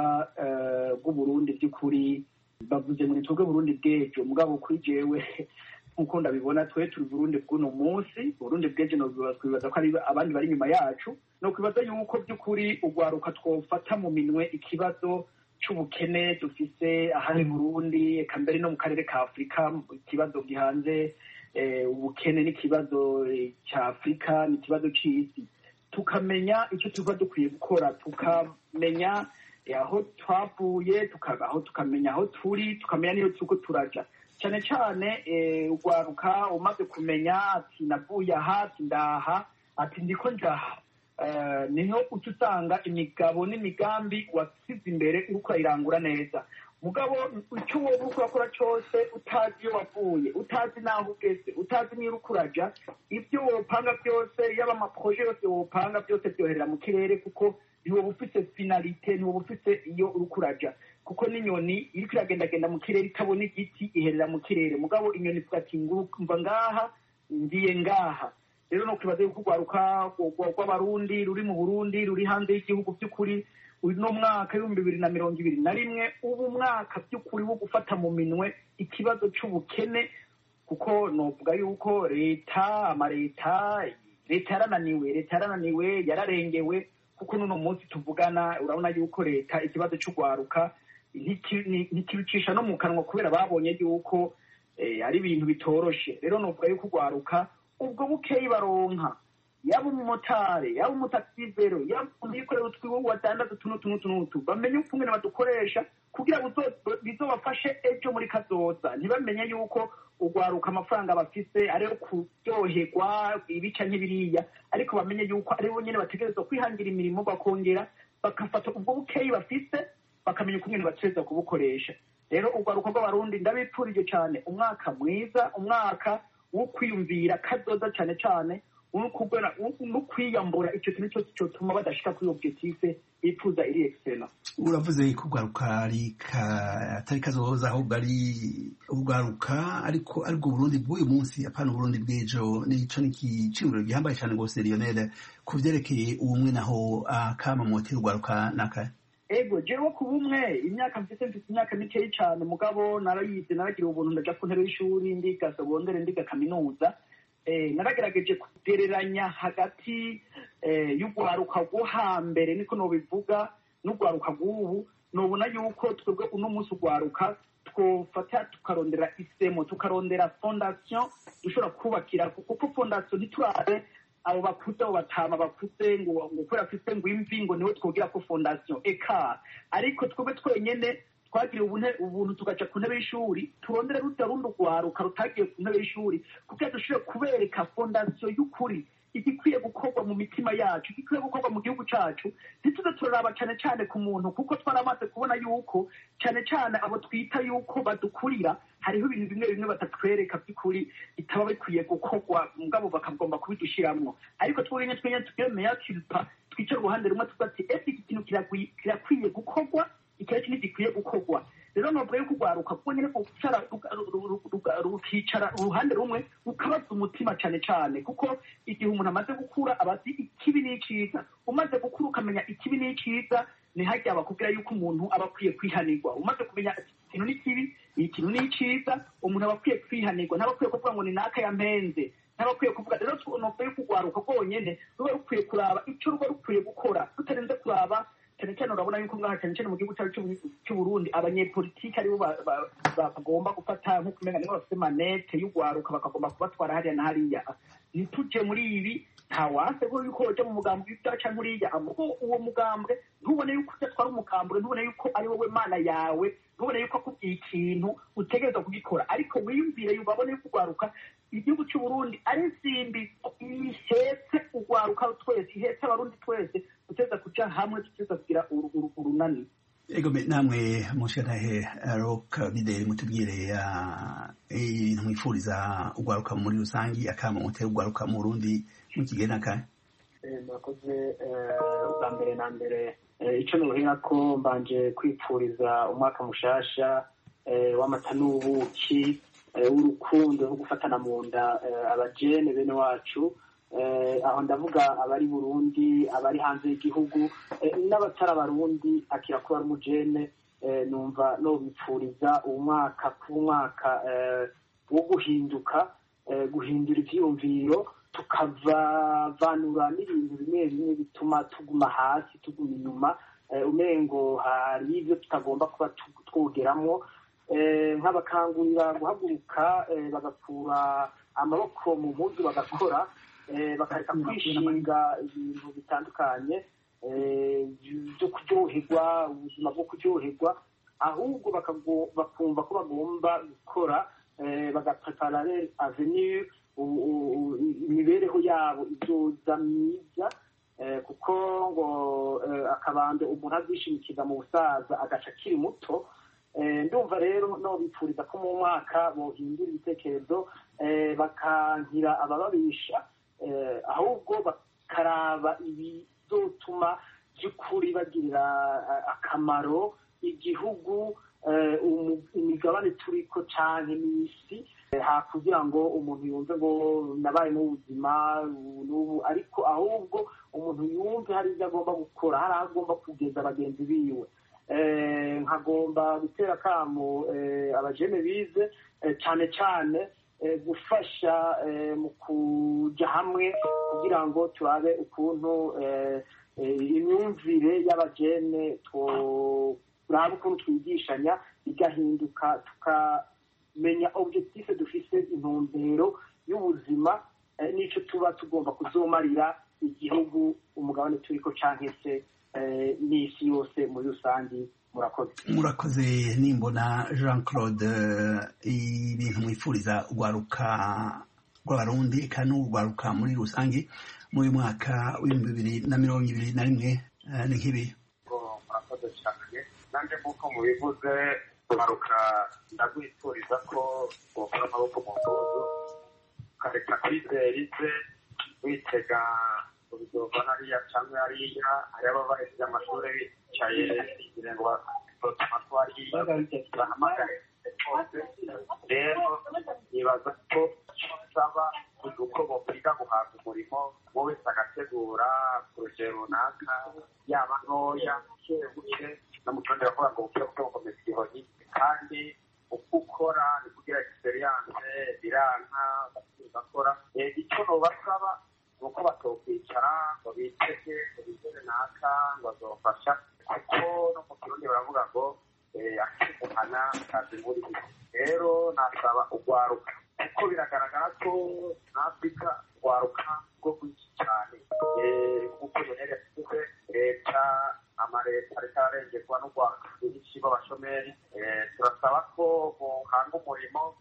rw'u by'ukuri bavuze muri twebwe Burundi bw'ejo mugabo kuri jewe nkuko ndabibona twe turi Burundi bw'uno munsi Burundi bw'ejo no twibaza ko ari abandi bari nyuma yacu no kwibaza yuko by'ukuri ugwaruka twofata mu minwe ikibazo cy'ubukene dufise ahari Burundi eka mbere no mu karere ka Afrika ikibazo gihanze ubukene n'ikibazo cya Afrika n'ikibazo cy'isi tukamenya icyo tuva dukwiye gukora tukamenya aho twavuye tukabaho tukamenya aho turi tukamenya niyo tuko turaja cyane cyane ugwaruka umaze kumenya ati navuye aha ati ndaha ati ndiko njaha niho utusanga imigabo n'imigambi wasize imbere uko irangura neza mugabo icyo wowe uko akora cyose utazi iyo wavuye utazi naho ugeze utazi niyo ukuraja ibyo wopanga byose yaba amaproje yose wopanga byose byoherera mu kirere kuko niwo bufise finalite niwo bufise iyo urukuraja kuko n'inyoni iri kiragendagenda mu kirere itabona igiti iherera mu kirere mugabo inyoni ivuga ati ngumva ngaha ndiye ngaha rero no kwibaza yuko ugwaruka rw'abarundi ruri mu Burundi ruri hanze y'igihugu by'ukuri uno mwaka w'ibihumbi bibiri na mirongo ibiri na rimwe ubu mwaka by'ukuri wo gufata mu minwe ikibazo cy'ubukene kuko novuga yuko leta amaleta leta yarananiwe leta yarananiwe yararengewe kuko nuno munsi tuvugana urabona yuko leta ikibazo cy'ugwaruka ntikibicisha no mu kanwa kubera babonye yuko ari ibintu bitoroshe rero novuga yuko ugwaruka ubwo bukeyi baronka yaba umumotari yaba umutaxivero yaba umwikorera utwiwe watandatu tuno tuno tunutu bamenye ukungene badukoresha kugira ngo bizobafashe ejo muri kazoza ntibamenye yuko ugwaruka amafaranga bafise ariyo kuryoherwa ibica nk'ibiriya ariko bamenye yuko aribo nyene bategerezwa kwihangira imirimo bakongera bakafata ubwo bukeyi bafise bakamenya ukungene bategerezwa kubukoresha rero ugwaruka rw'abarundi ndabipfurije cyane umwaka mwiza umwaka wo kwiyumvira kazoza cyane cyane no kwiyambura icyo kintu cyose cyotuma badashika kuri objective ipfuza iri excellent. Uravuze ko ugwaruka atari kazoza ahubwo ari ugwaruka ariko ariko Burundi bw'uyu munsi apana Burundi bw'ejo nico nikicimuro gihambaye cyane gose Lionel kuvyerekeye ubumwe naho akama motera ugwaruka naka ego jewe ku bumwe imyaka mfite mfite imyaka mikeyi cyane mugabo narayize naragira ubuntu ndaja ku ntebe y'ishuri ndiga segondere ndiga kaminuza eh naragerageje kugereranya hagati eh y'ugwaruka rwo hambere niko no bivuga n'ugwaruka rw'ubu nobona yuko twebwe uno munsi ugwaruka twofata tukarondera isemo tukarondera fondation dushobora kubakira kuko fondation ntiturabe abo bakuze abo batama bakuze ngo ngo kwera afite ngo imvi ngo niwe twogira ko fondation eka ariko twebwe twenyene twagira ubuntu tugaca ku ntebe y'ishuri turondere rutarundi ugwaruka rutagiye ku ntebe y'ishuri kuko dushobora kubereka fondation y'ukuri igikwiye gukorwa mu mitima yacu igikwiye gukorwa mu gihugu cacu ntituze turaraba cyane cyane ku muntu kuko twaramaze kubona yuko cyane cyane abo twita yuko badukurira hariho ibintu bimwe bimwe batatwereka by'ukuri bitaba bikwiye gukorwa mugabo bakagomba kubidushiramwo ariko twurinye twenye tugemeye kilpa twicara uruhande rumwe tugati ese iki kintu kirakwiye gukorwa ikireki ntigikwiye gukorwa rero novuga yuko ugwaruka kuko nyine kucara rukicara uruhande rumwe ukabaza umutima cyane cyane kuko igihe umuntu amaze gukura abazi ikibi n'iciza umaze gukura ukamenya ikibi n'iciza ni hajya bakubwira yuko umuntu aba akwiye kwihanirwa umaze kumenya ikintu n'ikibi ikintu n'iciza umuntu aba akwiye kwihanirwa ntaba akwiye kuvuga ngo ni naka yampenze ntaba akwiye kuvuga rero novuga yuko ugwaruka rwonyene ruba rukwiye kuraba icyo ruba rukwiye gukora tutarenze kuraba cyane cyane urabona yuko ngaha cyane cyane mu gihugu cyacu cy'u Burundi abanyepolitiki aribo bagomba gufata nko kumenya niba bafite manete y'ugwaruka bakagomba kubatwara hariya na hariya ntituje muri ibi ntawase ko yuko uja mu mugambwe y'ibyaca nkuriya ahubwo uwo mugambwe ntubone yuko udatwara umugambwe ntubone yuko ari wowe mana yawe ntubone yuko akubwiye ikintu utegereza kugikora ariko wiyumvire yubabone yuko ugwaruka igihugu cy'u Burundi ari insimbi ihetse urwaruka twese ihetse abarundi twese tuteza kuja hamwe tuteza kugira urunani. Ego namwe mushanahe Rock Bideri mutubwire ibintu mwifuriza urwaruka muri rusangi akama mutera urwaruka mu Burundi mu kigena kahe? Murakoze ubwa mbere na mbere icyo nohera ko mbanje kwipfuriza umwaka mushasha w'amata n'ubuki w'urukundo no gufatana mu nda abajene bene wacu, aho ndavuga abari Burundi abari hanze y'igihugu n'abatari abarundi akira kuba ari umujene, numva no bipfuriza umwaka ku mwaka wo guhinduka, guhindura ivyiyumviro tukavanura n'ibintu bimwe bimwe bituma tuguma hasi tuguma inyuma, umengo hari ibyo tutagomba kuba twogeramwo, nk'abakangurira guhaguruka bagakura amaboko mu mpuzu bagakora, bakareka kwishinga ibintu bitandukanye byo kuryoherwa, ubuzima bwo kuryoherwa, ahubwo bakumva ko bagomba gukora, bagaprepara avenir, imibereho yabo izoza myiza, kuko ngo akabando umuntu azishimikiza mu busaza agaca akiri muto. Ndumva rero no bipfuriza ko mu mwaka bohindura ibitekerezo bakankira abababisha, ahubwo bakaraba ibizotuma by'ukuri bagirira akamaro igihugu, imigabane turiko canke n'isi, ha kugira ngo umuntu yumve ngo nabaye mu buzima n'ubu, ariko ahubwo umuntu yumve hari ibyo agomba gukora, hari aho agomba kugeza bagenzi biwe. Nkagomba gutera akamo abajene bize cyane cyane gufasha mu kuja hamwe kugira ngo turabe ukuntu imyumvire y'abajene turabe ukuntu twigishanya igahinduka, tukamenya objectif dufise, intumbero y'ubuzima n'ico tuba tugomba kuzomarira igihugu, umugabane turiko canke se n'isi yose muri rusange. Murakoze. Murakoze. Nimbona Jean Claude, ibintu mwifuriza urwaruka rw'abarundi kandi urwaruka muri rusange muri mwaka w'ibihumbi bibiri na mirongo ibiri na rimwe ni nk'ibi? Murakoze cyane. Nanjye nk'uko mubivuze, urwaruka ndagwifuriza ko wokora amaboko mu mpuzu ukareka kwizerize witega ubizova hariya cyangwa hariya, hari ababa baheze amashuri bicaye kugira ngo batuma ko hariya bahamagare bose. Rero nibaza ko nsaba uko bokwiga guhabwa umurimo, wowe wese agategura poroje runaka, yaba ntoya buke no mu kirundi baravuga ngo buke buke bukomeza igihoni, kandi uko ukora ni kugira experience biranka bakora. Icyo nobasaba nuko batokwicara ngo biteke ibitege naka ngo bazofasha, kuko no mu kirundi baravuga ngo akimuhana kazi muri iki. Rero nasaba urwaruka, kuko biragaragara ko n'Afrika urwaruka rwo kwinshi cyane, kuko yonere tuze leta amaleta ariko ararengerwa n'urwaruka rwinshi b'abashomeri. Turasaba ko bohanga umurimo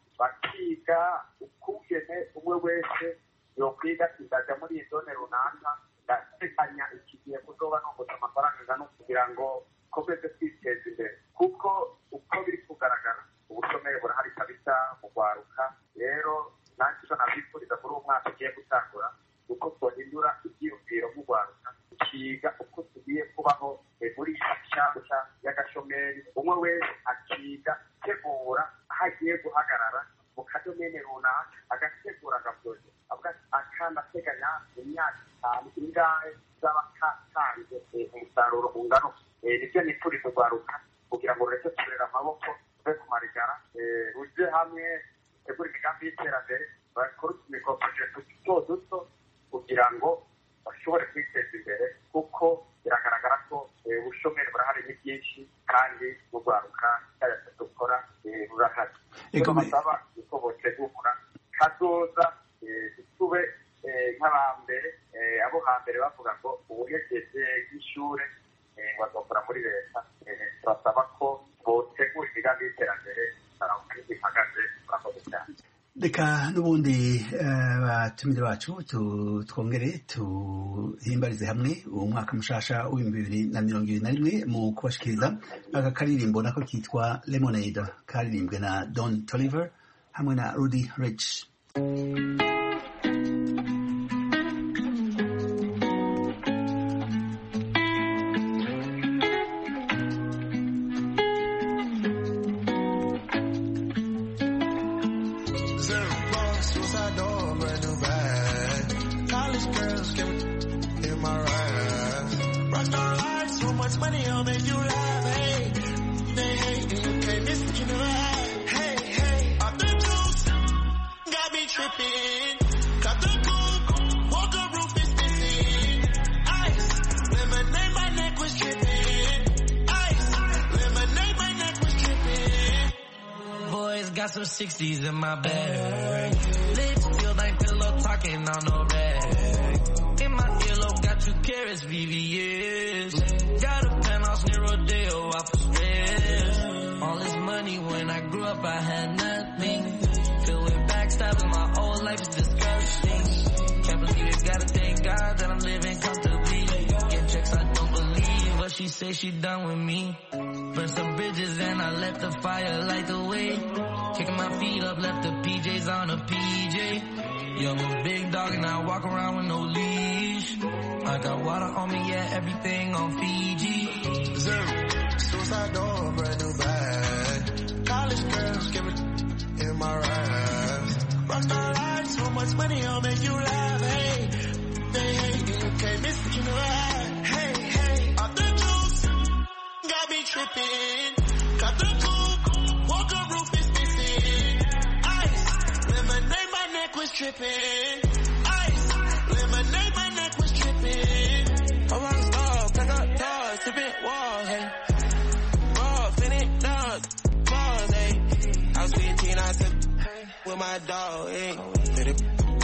bakiga ukungene umwe wese yokwiga kidaja muri iyi zone runaka, ndateganya iki gihe kuzoba nunguza amafaranga ingana kugira ngo komeze kwiteza imbere, kuko uko biri kugaragara ubushomeri burahari kabisa mu rwaruka. Rero nanjye icyo nabifuriza muri uwo mwaka ugiye gutangura, uko twahindura ibyiyumviro mu rwaruka, tukiga uko tugiye kubaho muri iyi nshyashya y'agashomeri, umwe wese akiga gutegura aho agiye guhagarara mu kadomene runaka, agategura agaporoje akandi ateganya imyaka itanu ingahe zaba katanze umusaruro ungano. Nibyo nifuriza urwaruka kugira ngo rureke turera amaboko, tuve ku marigara, ruje hamwe tegura imigambi y'iterambere, bakore utumikoroje duto duto kugira ngo bashobore kwiteza imbere, kuko biragaragara ko ubushomeri burahari ni byinshi kandi urwaruka cyangwa dukora rurahari. Basaba uko botegura kazoza tube nk'abambere, abo hambere bavuga ngo ubuhejeje bw'ishure bazokora muri leta. Turasaba ko botegura imigambi y'iterambere ihagaze. Murakoze cyane. reka n'ubundi batumire bacu twongere tuhimbarize hamwe uwo mwaka mushasha w'ibihumbi bibiri na mirongo ibiri na rimwe mu kubashikiriza aka karirimbo nako kitwa Lemonade karirimbwe na Don Toliver hamwe na Rudy Rich. Got some sixties in my bag. Lips feel like pillow talking on no rag. In my earlobe, got two carrots, V V S. Got a penthouse near Rodeo, off for stress. All this money when I grew up, I had nothing. Filled with backstabbing, my whole life is disgusting. Can't believe it, gotta thank God that I'm living comfortably. Get checks, I don't believe what she say, she done with me. Burn some bridges and I let the fire light the way. Kicking my feet up, left the P Js on a P J. Yeah, I'm a big dog and I walk around with no leash. I got water on me, yeah, everything on Fiji. Zero, suicide door, brand new bag. College girls give it in my raps. Rockstar life, so much money, I'll make you laugh. Hey, they hate you, you can't miss it, you know that. Hey, hey, off the juice, got me tripping. Got the coupe, walk a roof is missing. Ice, lemonade, my neck was tripping. Ice, lemonade, my neck was tripping. I'm on star, pack up doors, tipping walls, hey. Raw, finish dogs, balls, hey. I was fifteen, I took with my dog, hey. Did it,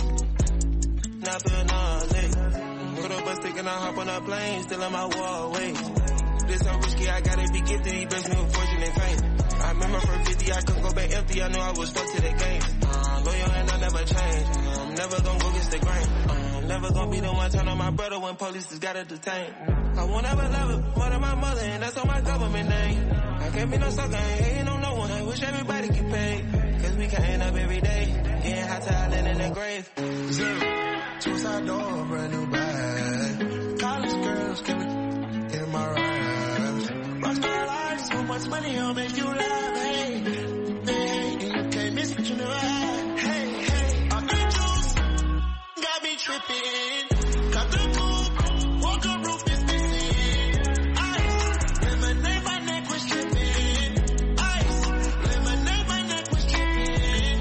not feel nauseous. Put up a stick and I hop on a plane, still on my wall, wait. This so risky, I gotta be gifted, he blessed me with fortune and fame. I remember from fifty, I couldn't go back empty, I knew I was stuck to the game. Uh, loyal and I never change, uh, I'm never gonna go against the grain. Uh, I'm never gonna be the one turn on my brother when police just gotta detain. I won't ever love it more than my mother, and that's on my government name. I can't be no sucker, I ain't hating on no one, I wish everybody get paid. Cause we can't end up every day, getting hot till I land in the grave. Zero, suicide door, brand new bag. College girls give it in my raps. Rockstar life, so much money, I'll make you laugh. Hey, they hate you, you can't miss what you know that. Hey, hey, off the juice, got me tripping. Got the coupe, walk a roof is missing. Ice, lemonade, my neck was tripping. Ice, lemonade, my neck was tripping.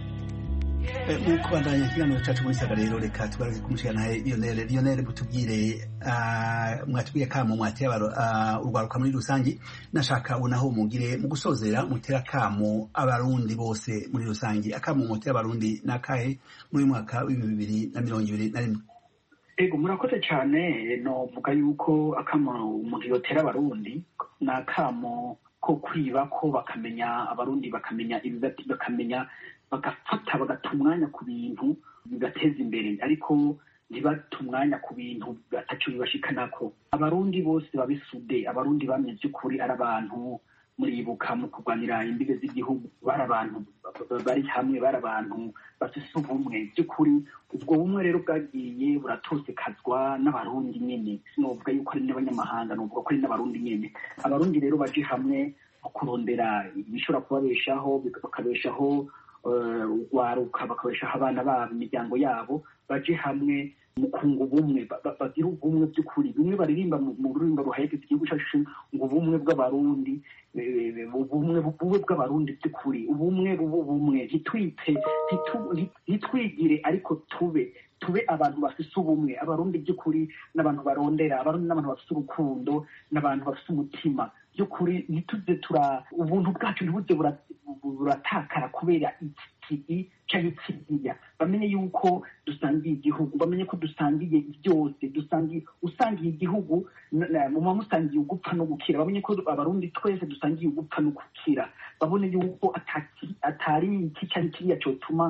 Nk'uko bandanya ikiganiro cyacu muri saga rero reka tubareke kumushyira nawe Lionel Lionel mutubwire mwatubwiye kamo mwateye urwaruka muri rusange nashaka unaho mugire mu gusozera mutera kamo abarundi bose muri rusange akamo mutera abarundi nakahe muri mwaka w'ibihumbi bibiri na mirongo ibiri na rimwe. Ego murakoze cyane no vuga yuko akamo umuntu yotera abarundi nakamo ko kwiba ko bakamenya abarundi bakamenya ibibati bakamenya bagafata bagata umwanya ku bintu bigateza imbere ariko ntibata umwanya ku bintu atacyo bibashikanako. Abarundi bose babisude, abarundi bamye by'ukuri ari abantu muribuka mu kurwanira imbibe z'igihugu, bari abantu bari hamwe, bari abantu bafise ubumwe by'ukuri. Ubwo bumwe rero bwagiye buratosekazwa n'abarundi nyene, sinovuga yuko ari n'abanyamahanga, novuga ko ari n'abarundi nyene. Abarundi rero baje hamwe kurondera ibishobora kubabeshaho, bakabeshaho urwaruka, bakabeshaho abana babo, imiryango yabo, baje hamwe mu kunga ubumwe, bagira ubumwe by'ukuri. Bimwe baririmba mu rurimbo ruhayegeza igihugu cyacu ngo ubumwe bw'abarundi, ubumwe bube bw'abarundi by'ukuri, ubumwe bube ubumwe, ntitwite ntitwigire ariko tube tube abantu bafise ubumwe. Abarundi by'ukuri n'abantu barondera, abarundi n'abantu bafise urukundo, n'abantu bafise umutima by'ukuri. Ntituze tura ubuntu bwacu ntibuze buratakara kubera iki cyangwa ikiriya. Bamenye yuko dusangiye igihugu, bamenye ko dusangiye byose, dusangiye usangiye igihugu mu musangiye ugupfa no gukira. Bamenye ko abarundi twese dusangiye ugupfa no gukira, babone yuko atari iki cyari kiriya cyotuma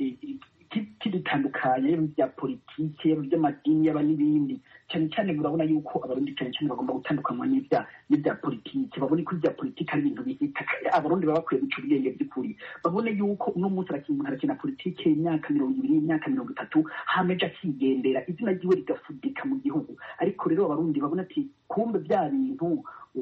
kidutandukanye bya politike by'amadini yaba n'ibindi cyane cyane urabona yuko abarundi cyane cyane bagomba gutandukanywa n'ibya n'ibya politike babone ko ibya politike ari ibintu bihita abarundi baba bakwiye guca ubwenge by'ukuri babone yuko uno munsi arakintu arakina politike imyaka mirongo ibiri imyaka mirongo itatu hameje akigendera izina ryiwe rigafudika mu gihugu ariko rero abarundi babona ati kumbe bya bintu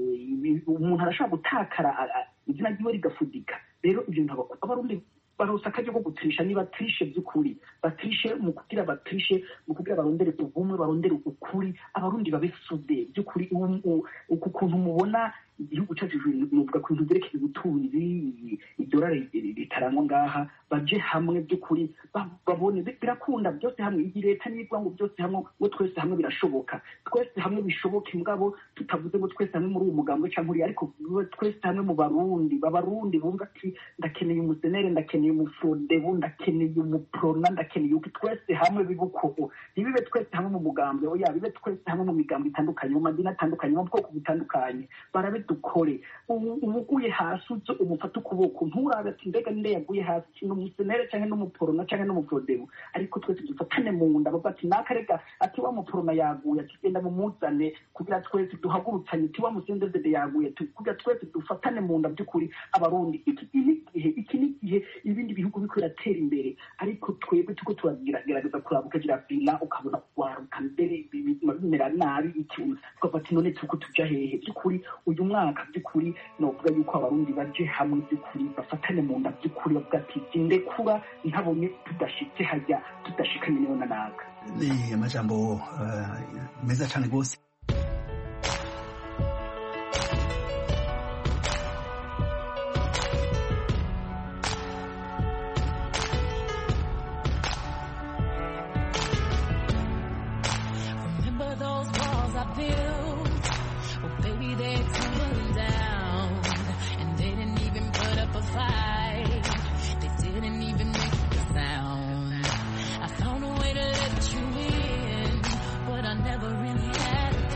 umuntu arashobora gutakara izina ryiwe rigafudika rero ibyo ntabwo abarundi barosa akaje ko gutrisha niba trishe by'ukuri batrishe mu kugira batrishe mu kugira barondere ubumwe barondere ukuri abarundi babisude by'ukuri uku kuntu mubona igihugu cyacu nuvuga ku bintu byerekeye ubutunzi idolari ritarangwa ngaha baje hamwe by'ukuri babone birakunda byose hamwe iyi leta n'ibwa ngo byose hamwe ngo twese hamwe birashoboka twese hamwe bishoboke mugabo tutavuze ngo twese hamwe muri uyu mugambo cyangwa uri ariko twese hamwe mu barundi babarundi bumva ati ndakeneye umusenere ndakeneye umufrodebu ndakeneye umuprona ndakeneye uko twese hamwe bibuko nibibe twese hamwe mu mugambo oya bibe twese hamwe mu migambo itandukanye mu madini atandukanye mu bwoko butandukanye barabe dukore umuguye hasi uzo umufata ukuboko nturabe ati mbega nde yaguye hasi kino musenere cyangwa n'umuporona cyangwa n'umuprodebu ariko twese dufatane mu nda bavuga ati nakarega ati wa muporona yaguye ati genda mumuzane kugira twese duhagurutsanye ati wa musendeze yaguye kugira twese dufatane mu nda by'ukuri abarundi iki gihe iki ni gihe ibindi bihugu biko biratera imbere ariko twebwe tuko turagerageza kuraba ukagira bila ukabona kwaruka mbere bimera nabi ikintu twafata none tuko tuja hehe by'ukuri uyu mwaka by'ukuri novuga yuko abarundi baje hamwe by'ukuri bafatane mu nda by'ukuri bavuga ati indekura ntabonye tudashitse hajya tudashikanye niyo nanaga ni amajambo meza cyane rwose Never really had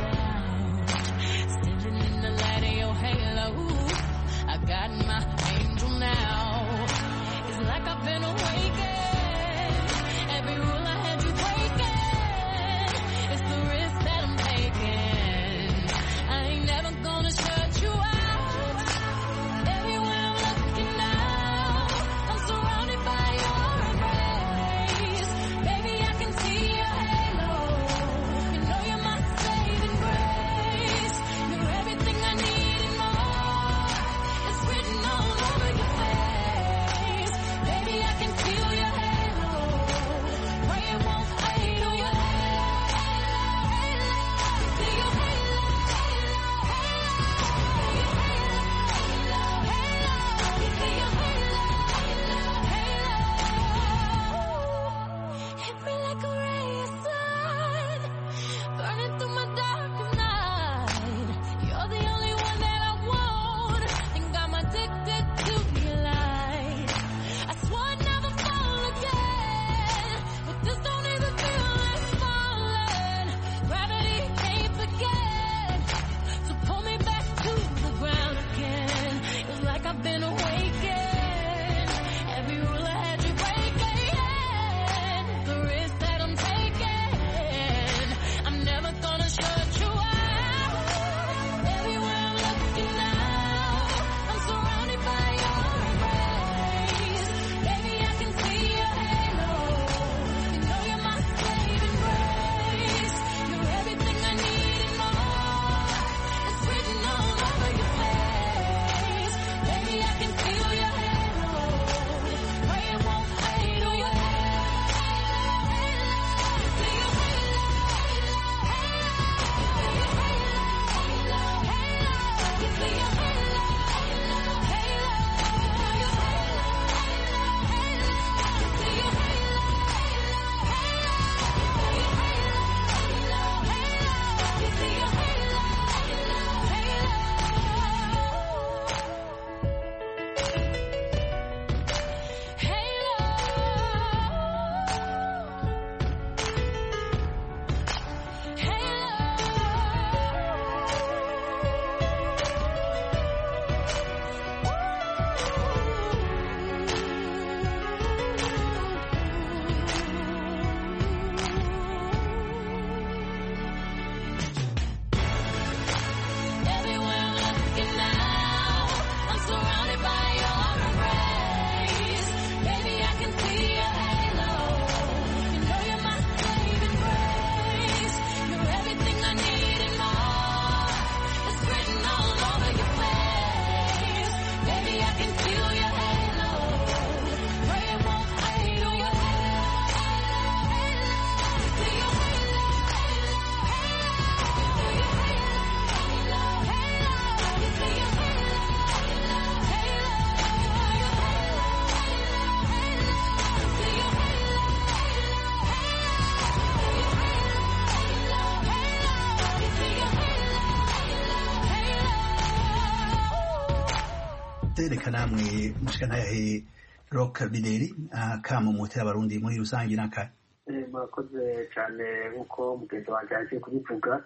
namwe mushikanahe Rock Bideri kama mutera abarundi muri rusange n'akahe. Murakoze cyane nk'uko mugenzi wanjye yaje kubivuga.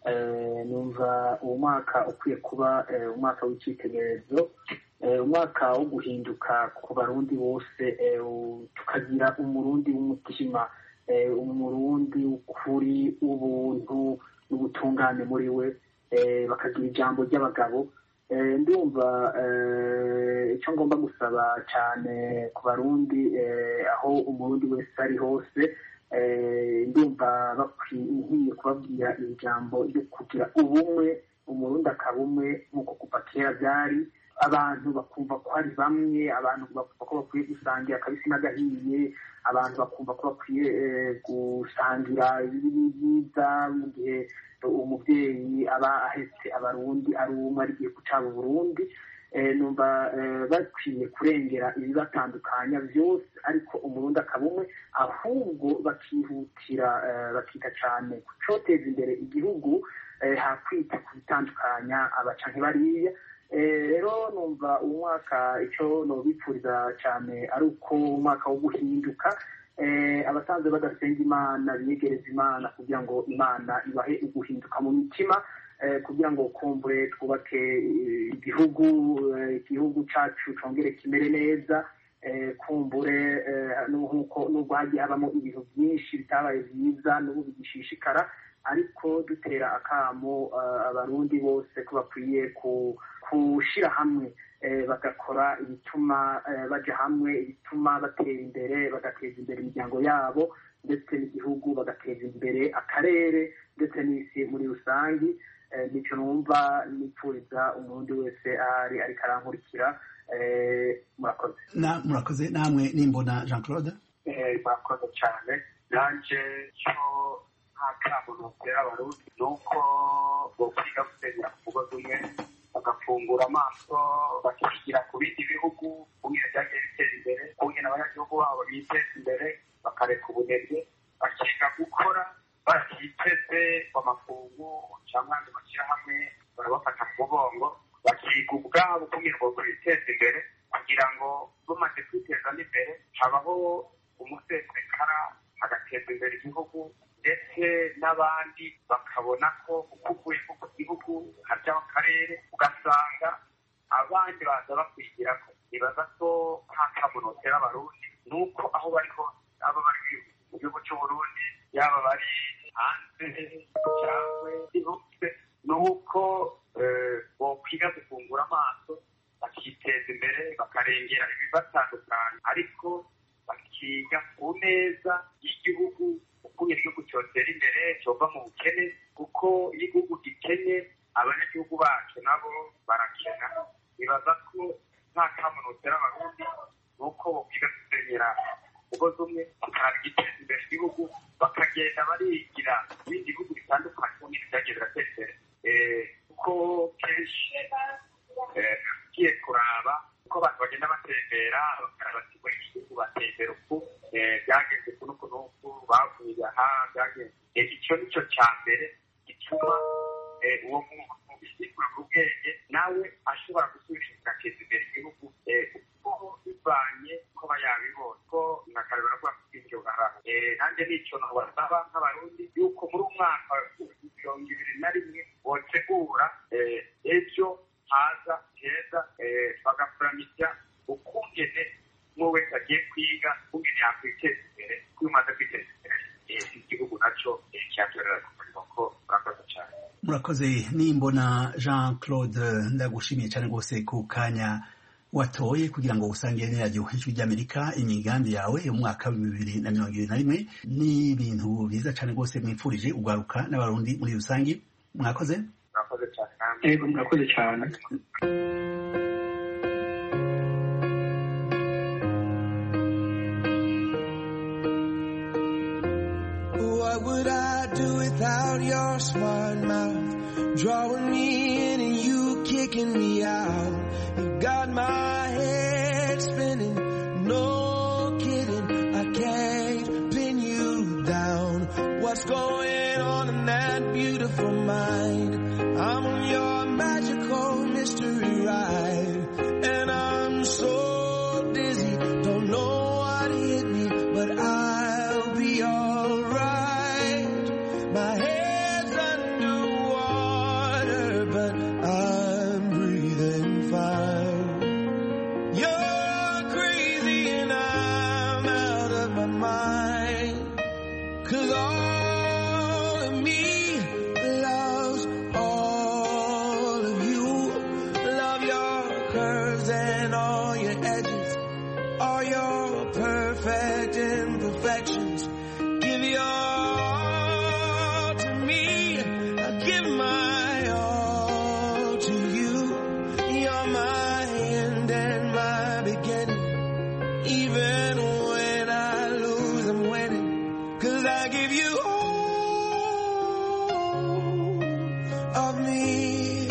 Numva uwo mwaka ukwiye kuba umwaka w'icyitegererezo, umwaka wo guhinduka ku barundi bose, tukagira umurundi w'umutima, umurundi w'ukuri, ubuntu n'ubutungane muri we, bakagira ijambo ry'abagabo. Ndumva icyo ngomba gusaba cyane ku barundi, aho umurundi wese ari hose, ndumva bakwiye kubabwira iri jambo ryo kugira ubumwe, umurundi akaba umwe nk'uko kuva kera byari, abantu bakumva ko ari bamwe, abantu bakumva ko bakwiye gusangira akabisi n'agahiye, abantu bakumva ko bakwiye gusangira ibibi byiza mu gihe umubyeyi aba ahetse abarundi ari umwe ari giye gucaba Burundi. Numva bakwiye kurengera ibibatandukanya byose, ariko umurundi akaba umwe, ahubwo bakihutira bakita cyane ku cyoteza imbere igihugu, hakwita ku bitandukanya abacanke bariya. Rero numva uwo mwaka icyo nobipfuriza cyane ari uko umwaka wo guhinduka, abasanzwe badasenga Imana biyegereza Imana kugira ngo Imana ibahe uguhinduka mu mitima, kugira ngo kumbure twubake igihugu igihugu cyacu congere kimere neza. Kumbure nk'uko nubwo hagiye habamo ibintu byinshi bitabaye byiza n'ubu bigishishikara, ariko dutera akamo abarundi bose ko bakwiye kushira hamwe, bagakora ibituma baja hamwe, ibituma batera imbere, bagateza imbere imiryango yabo ndetse n'igihugu, bagateza imbere akarere ndetse n'isi muri rusangi. Nicyo numva nipfuriza umurundi wese ahari ariko arankurikira. Murakoze. Na murakoze namwe nimbona Jean Claude. Eh murakoze cyane. Nanje cyo ntakamo notera abarundi nuko bokwiga gusenya kubazo umwe, bagafungura amaso, bakigira ku bindi bihugu kugira byagiye bitera imbere, kugira abanyagihugu babo biteza imbere, bakareka ubunebwe, bakiga gukora bakiteze amafungu cyangwa andi mashyirahamwe barabafata mu mugongo, bakiga ubwabo kugira ngo biteze imbere, kugira ngo bamaze kwiteza imbere habaho umutekano, hagateza imbere igihugu ndetse n'abandi bakabona ko ukuvuye ku gihugu hajyaho akarere, ugasanga abandi baza bakwigira ko. Nibaza ko nta kamunotera abarundi nuko aho bari hose, aba bari mu gihugu cy'Uburundi, yaba bari hanze cyangwa ihutse, nuko bokwiga gufungura amaso, bakiteza imbere, bakarengera ibibatandukanye, ariko bakiga ku neza y'igihugu, kugira igihugu cyotera imbere cyova mu bukene, kuko iyo igihugu gikenye abanyagihugu bacu nabo barakena. Nibaza ko nta kamunotera abarundi nuko bokwiga gusenyera umugozi umwe, bakaba igiteza imbere igihugu, bakagenda barigira ibindi bihugu bitandukanye ku nyine byagiye biratera imbere. Kuko kenshi ugiye kuraba uko abantu bagenda batembera, bakaraba ati muri iki gihugu batembera uku, byagenze ku n'uku n'uku, bavuye aha byagenze. Icyo nicyo cya mbere gituma uwo muntu bisigura mu bwenge nawe ashobora gusubira agateza imbere igihugu, kuko bivanye ko bayabibona ko nakarebera ko bafite ugarara. Nanjye nicyo nabasaba nk'abarundi yuko muri umwaka mirongo ibiri na rimwe botegura ejo haza heza, bagafuramira ukungene umwe wese agiye kwiga ukungene yakwiteza imbere, kuko umaze kwiteza imbere igihugu nacyo cyatorera ko murakoze cyane. Murakoze. Nimbona Jean Claude, ndagushimiye cyane rwose ku kanya watoye kugira ngo usangire n'iradiyo ijwi ry'Amerika imigambi yawe yo mu mwaka wa bibiri na mirongo ibiri na rimwe. Ni ibintu byiza cyane rwose mwifurije ugaruka n'abarundi muri rusange. Mwakoze. Murakoze cyane. Yego murakoze cyane. What would I do without your smart mouth, drawing me in and you kicking me out? You got my head spinning, no kidding, I can't pin you down. What's going on in that beautiful mind? I'm on your magical mystery ride, and I'm your edges, all your perfect imperfections. Give your all to me, I give my all to you. You're my end and my beginning. Even when I lose, I'm winning. 'Cause I give you all of me,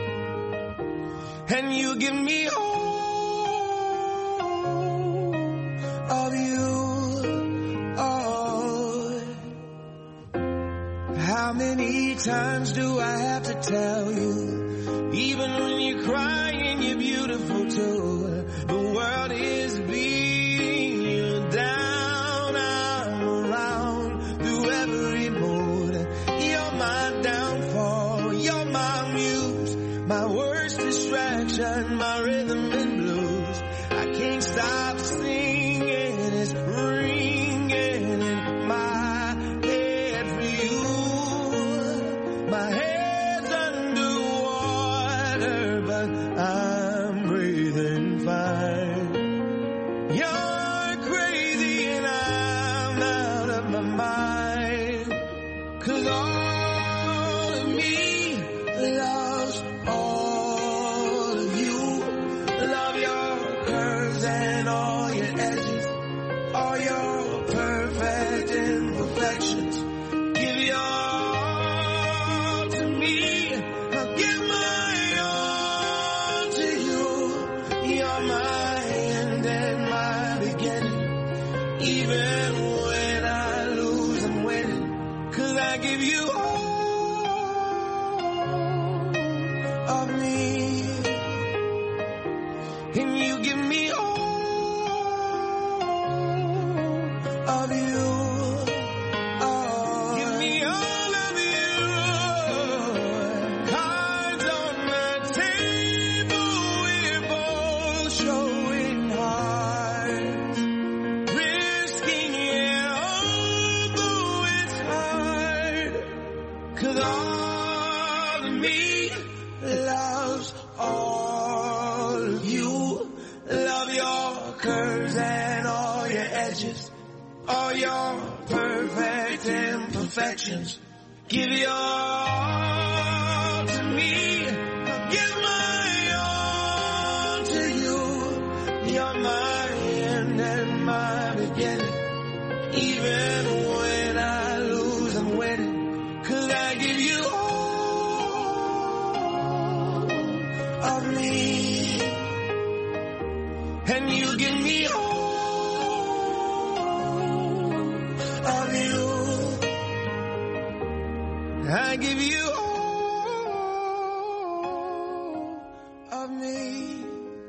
and you give me all of you. Oh, how many times do I have to tell you, even when you're crying, you're beautiful too. The world is beating you down, I'm around through every mood. You're my downfall, you're my muse, my worst distraction, my rhythm and blues. I can't stop singing, it's ringing in my head for you. My head's underwater, but I'm breathing fine. You're crazy and I'm out of my mind. 'Cause all of me loves all of you. Love your curves and all your edges, all your perfect imperfections. Give your all to me, I'll give my all to you. You're my end and my beginning. Even when I lose, I'm winning. 'Cause I give you all of me, and you give me all of you. Oh, give me all of you. Cards on the table, we're both showing hearts, risking it although it's hard. 'Cause all of me loves all of you. Love your curves and all your edges, all your perfect imperfections. Give your all to me, I'll give my all to you. You're my end and my beginning. Even when I lose, I'm winning. 'Cause I give you all of me, and you give me all of you. I give you all of me,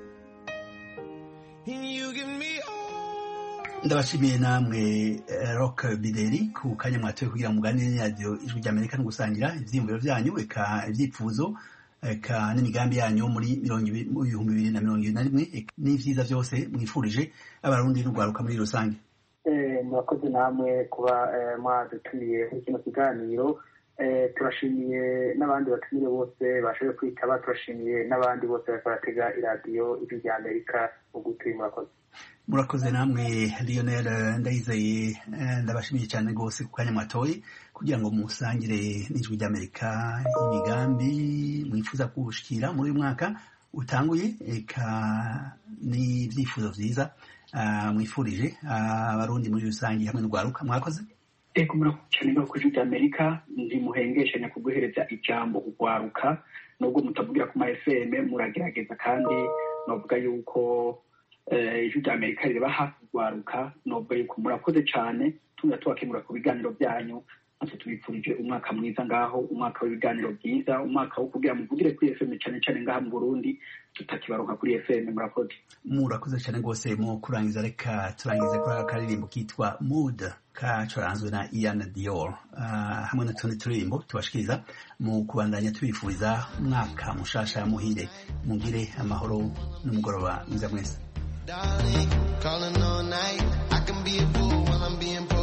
and you give me all. ndabashimiye namwe eh, Rock Bideri ku kanya mwatoye kugira muganire radio ijwi ry'Amerika no gusangira ivyiyumviro vyanyu eka ivyifuzo eka n'imigambi yanyu muri mirongo ibiri mu bihumbi bibiri na mirongo ibiri na rimwe eka n'ivyiza byose mwifurije abarundi n'ugwaruka muri rusange. Eh, murakoze namwe kuba eh, mwadutumiye muri kino kiganiro. Eh, turashimiye n'abandi batumire bose bashoboye kwitaba, turashimiye n'abandi bose bariko baratega iradiyo ijwi ry'Amerika ugutuye. Murakoze. Murakoze namwe Lionel Ndayizeye, eh, ndabashimiye cyane rwose ku kanya mwatoye kugira ngo musangire n'ijwi ry'Amerika imigambi mwifuza kushikira muri uyu mwaka utanguye eka n'ivyifuzo vyiza uh, mwifurije abarundi uh, muri rusange hamwe n'ugwaruka. Mwakoze. Eko murakoze cyane no ku ijwi ry'Amerika, ndi muhengeshanya kuguhereza ijambo ugwaruka, nubwo mutavugira ku ma F M muragerageza, kandi novuga yuko ijwi ry'Amerika rireba hafi ugwaruka. Novuga yuko murakoze cyane, tuza tubakemura ku biganiro byanyu, natwe tubifurije umwaka mwiza ngaho, umwaka w'ibiganiro byiza, umwaka wo kugira muvugire kuri F M cyane cyane ngaha mu Burundi tutakibaruka kuri F M. Murakoze. Murakoze cyane rwose. Mu kurangiza reka turangize kuri akaririmbo kitwa Mood kacuranzwe na Ian Dior uh, hamwe n'utundi turirimbo tubashikiriza mu kubandanya tubifuriza umwaka mushasha muhire, mugire amahoro n'umugoroba mwiza mwese. Darling, calling all night. I can be a fool when I'm being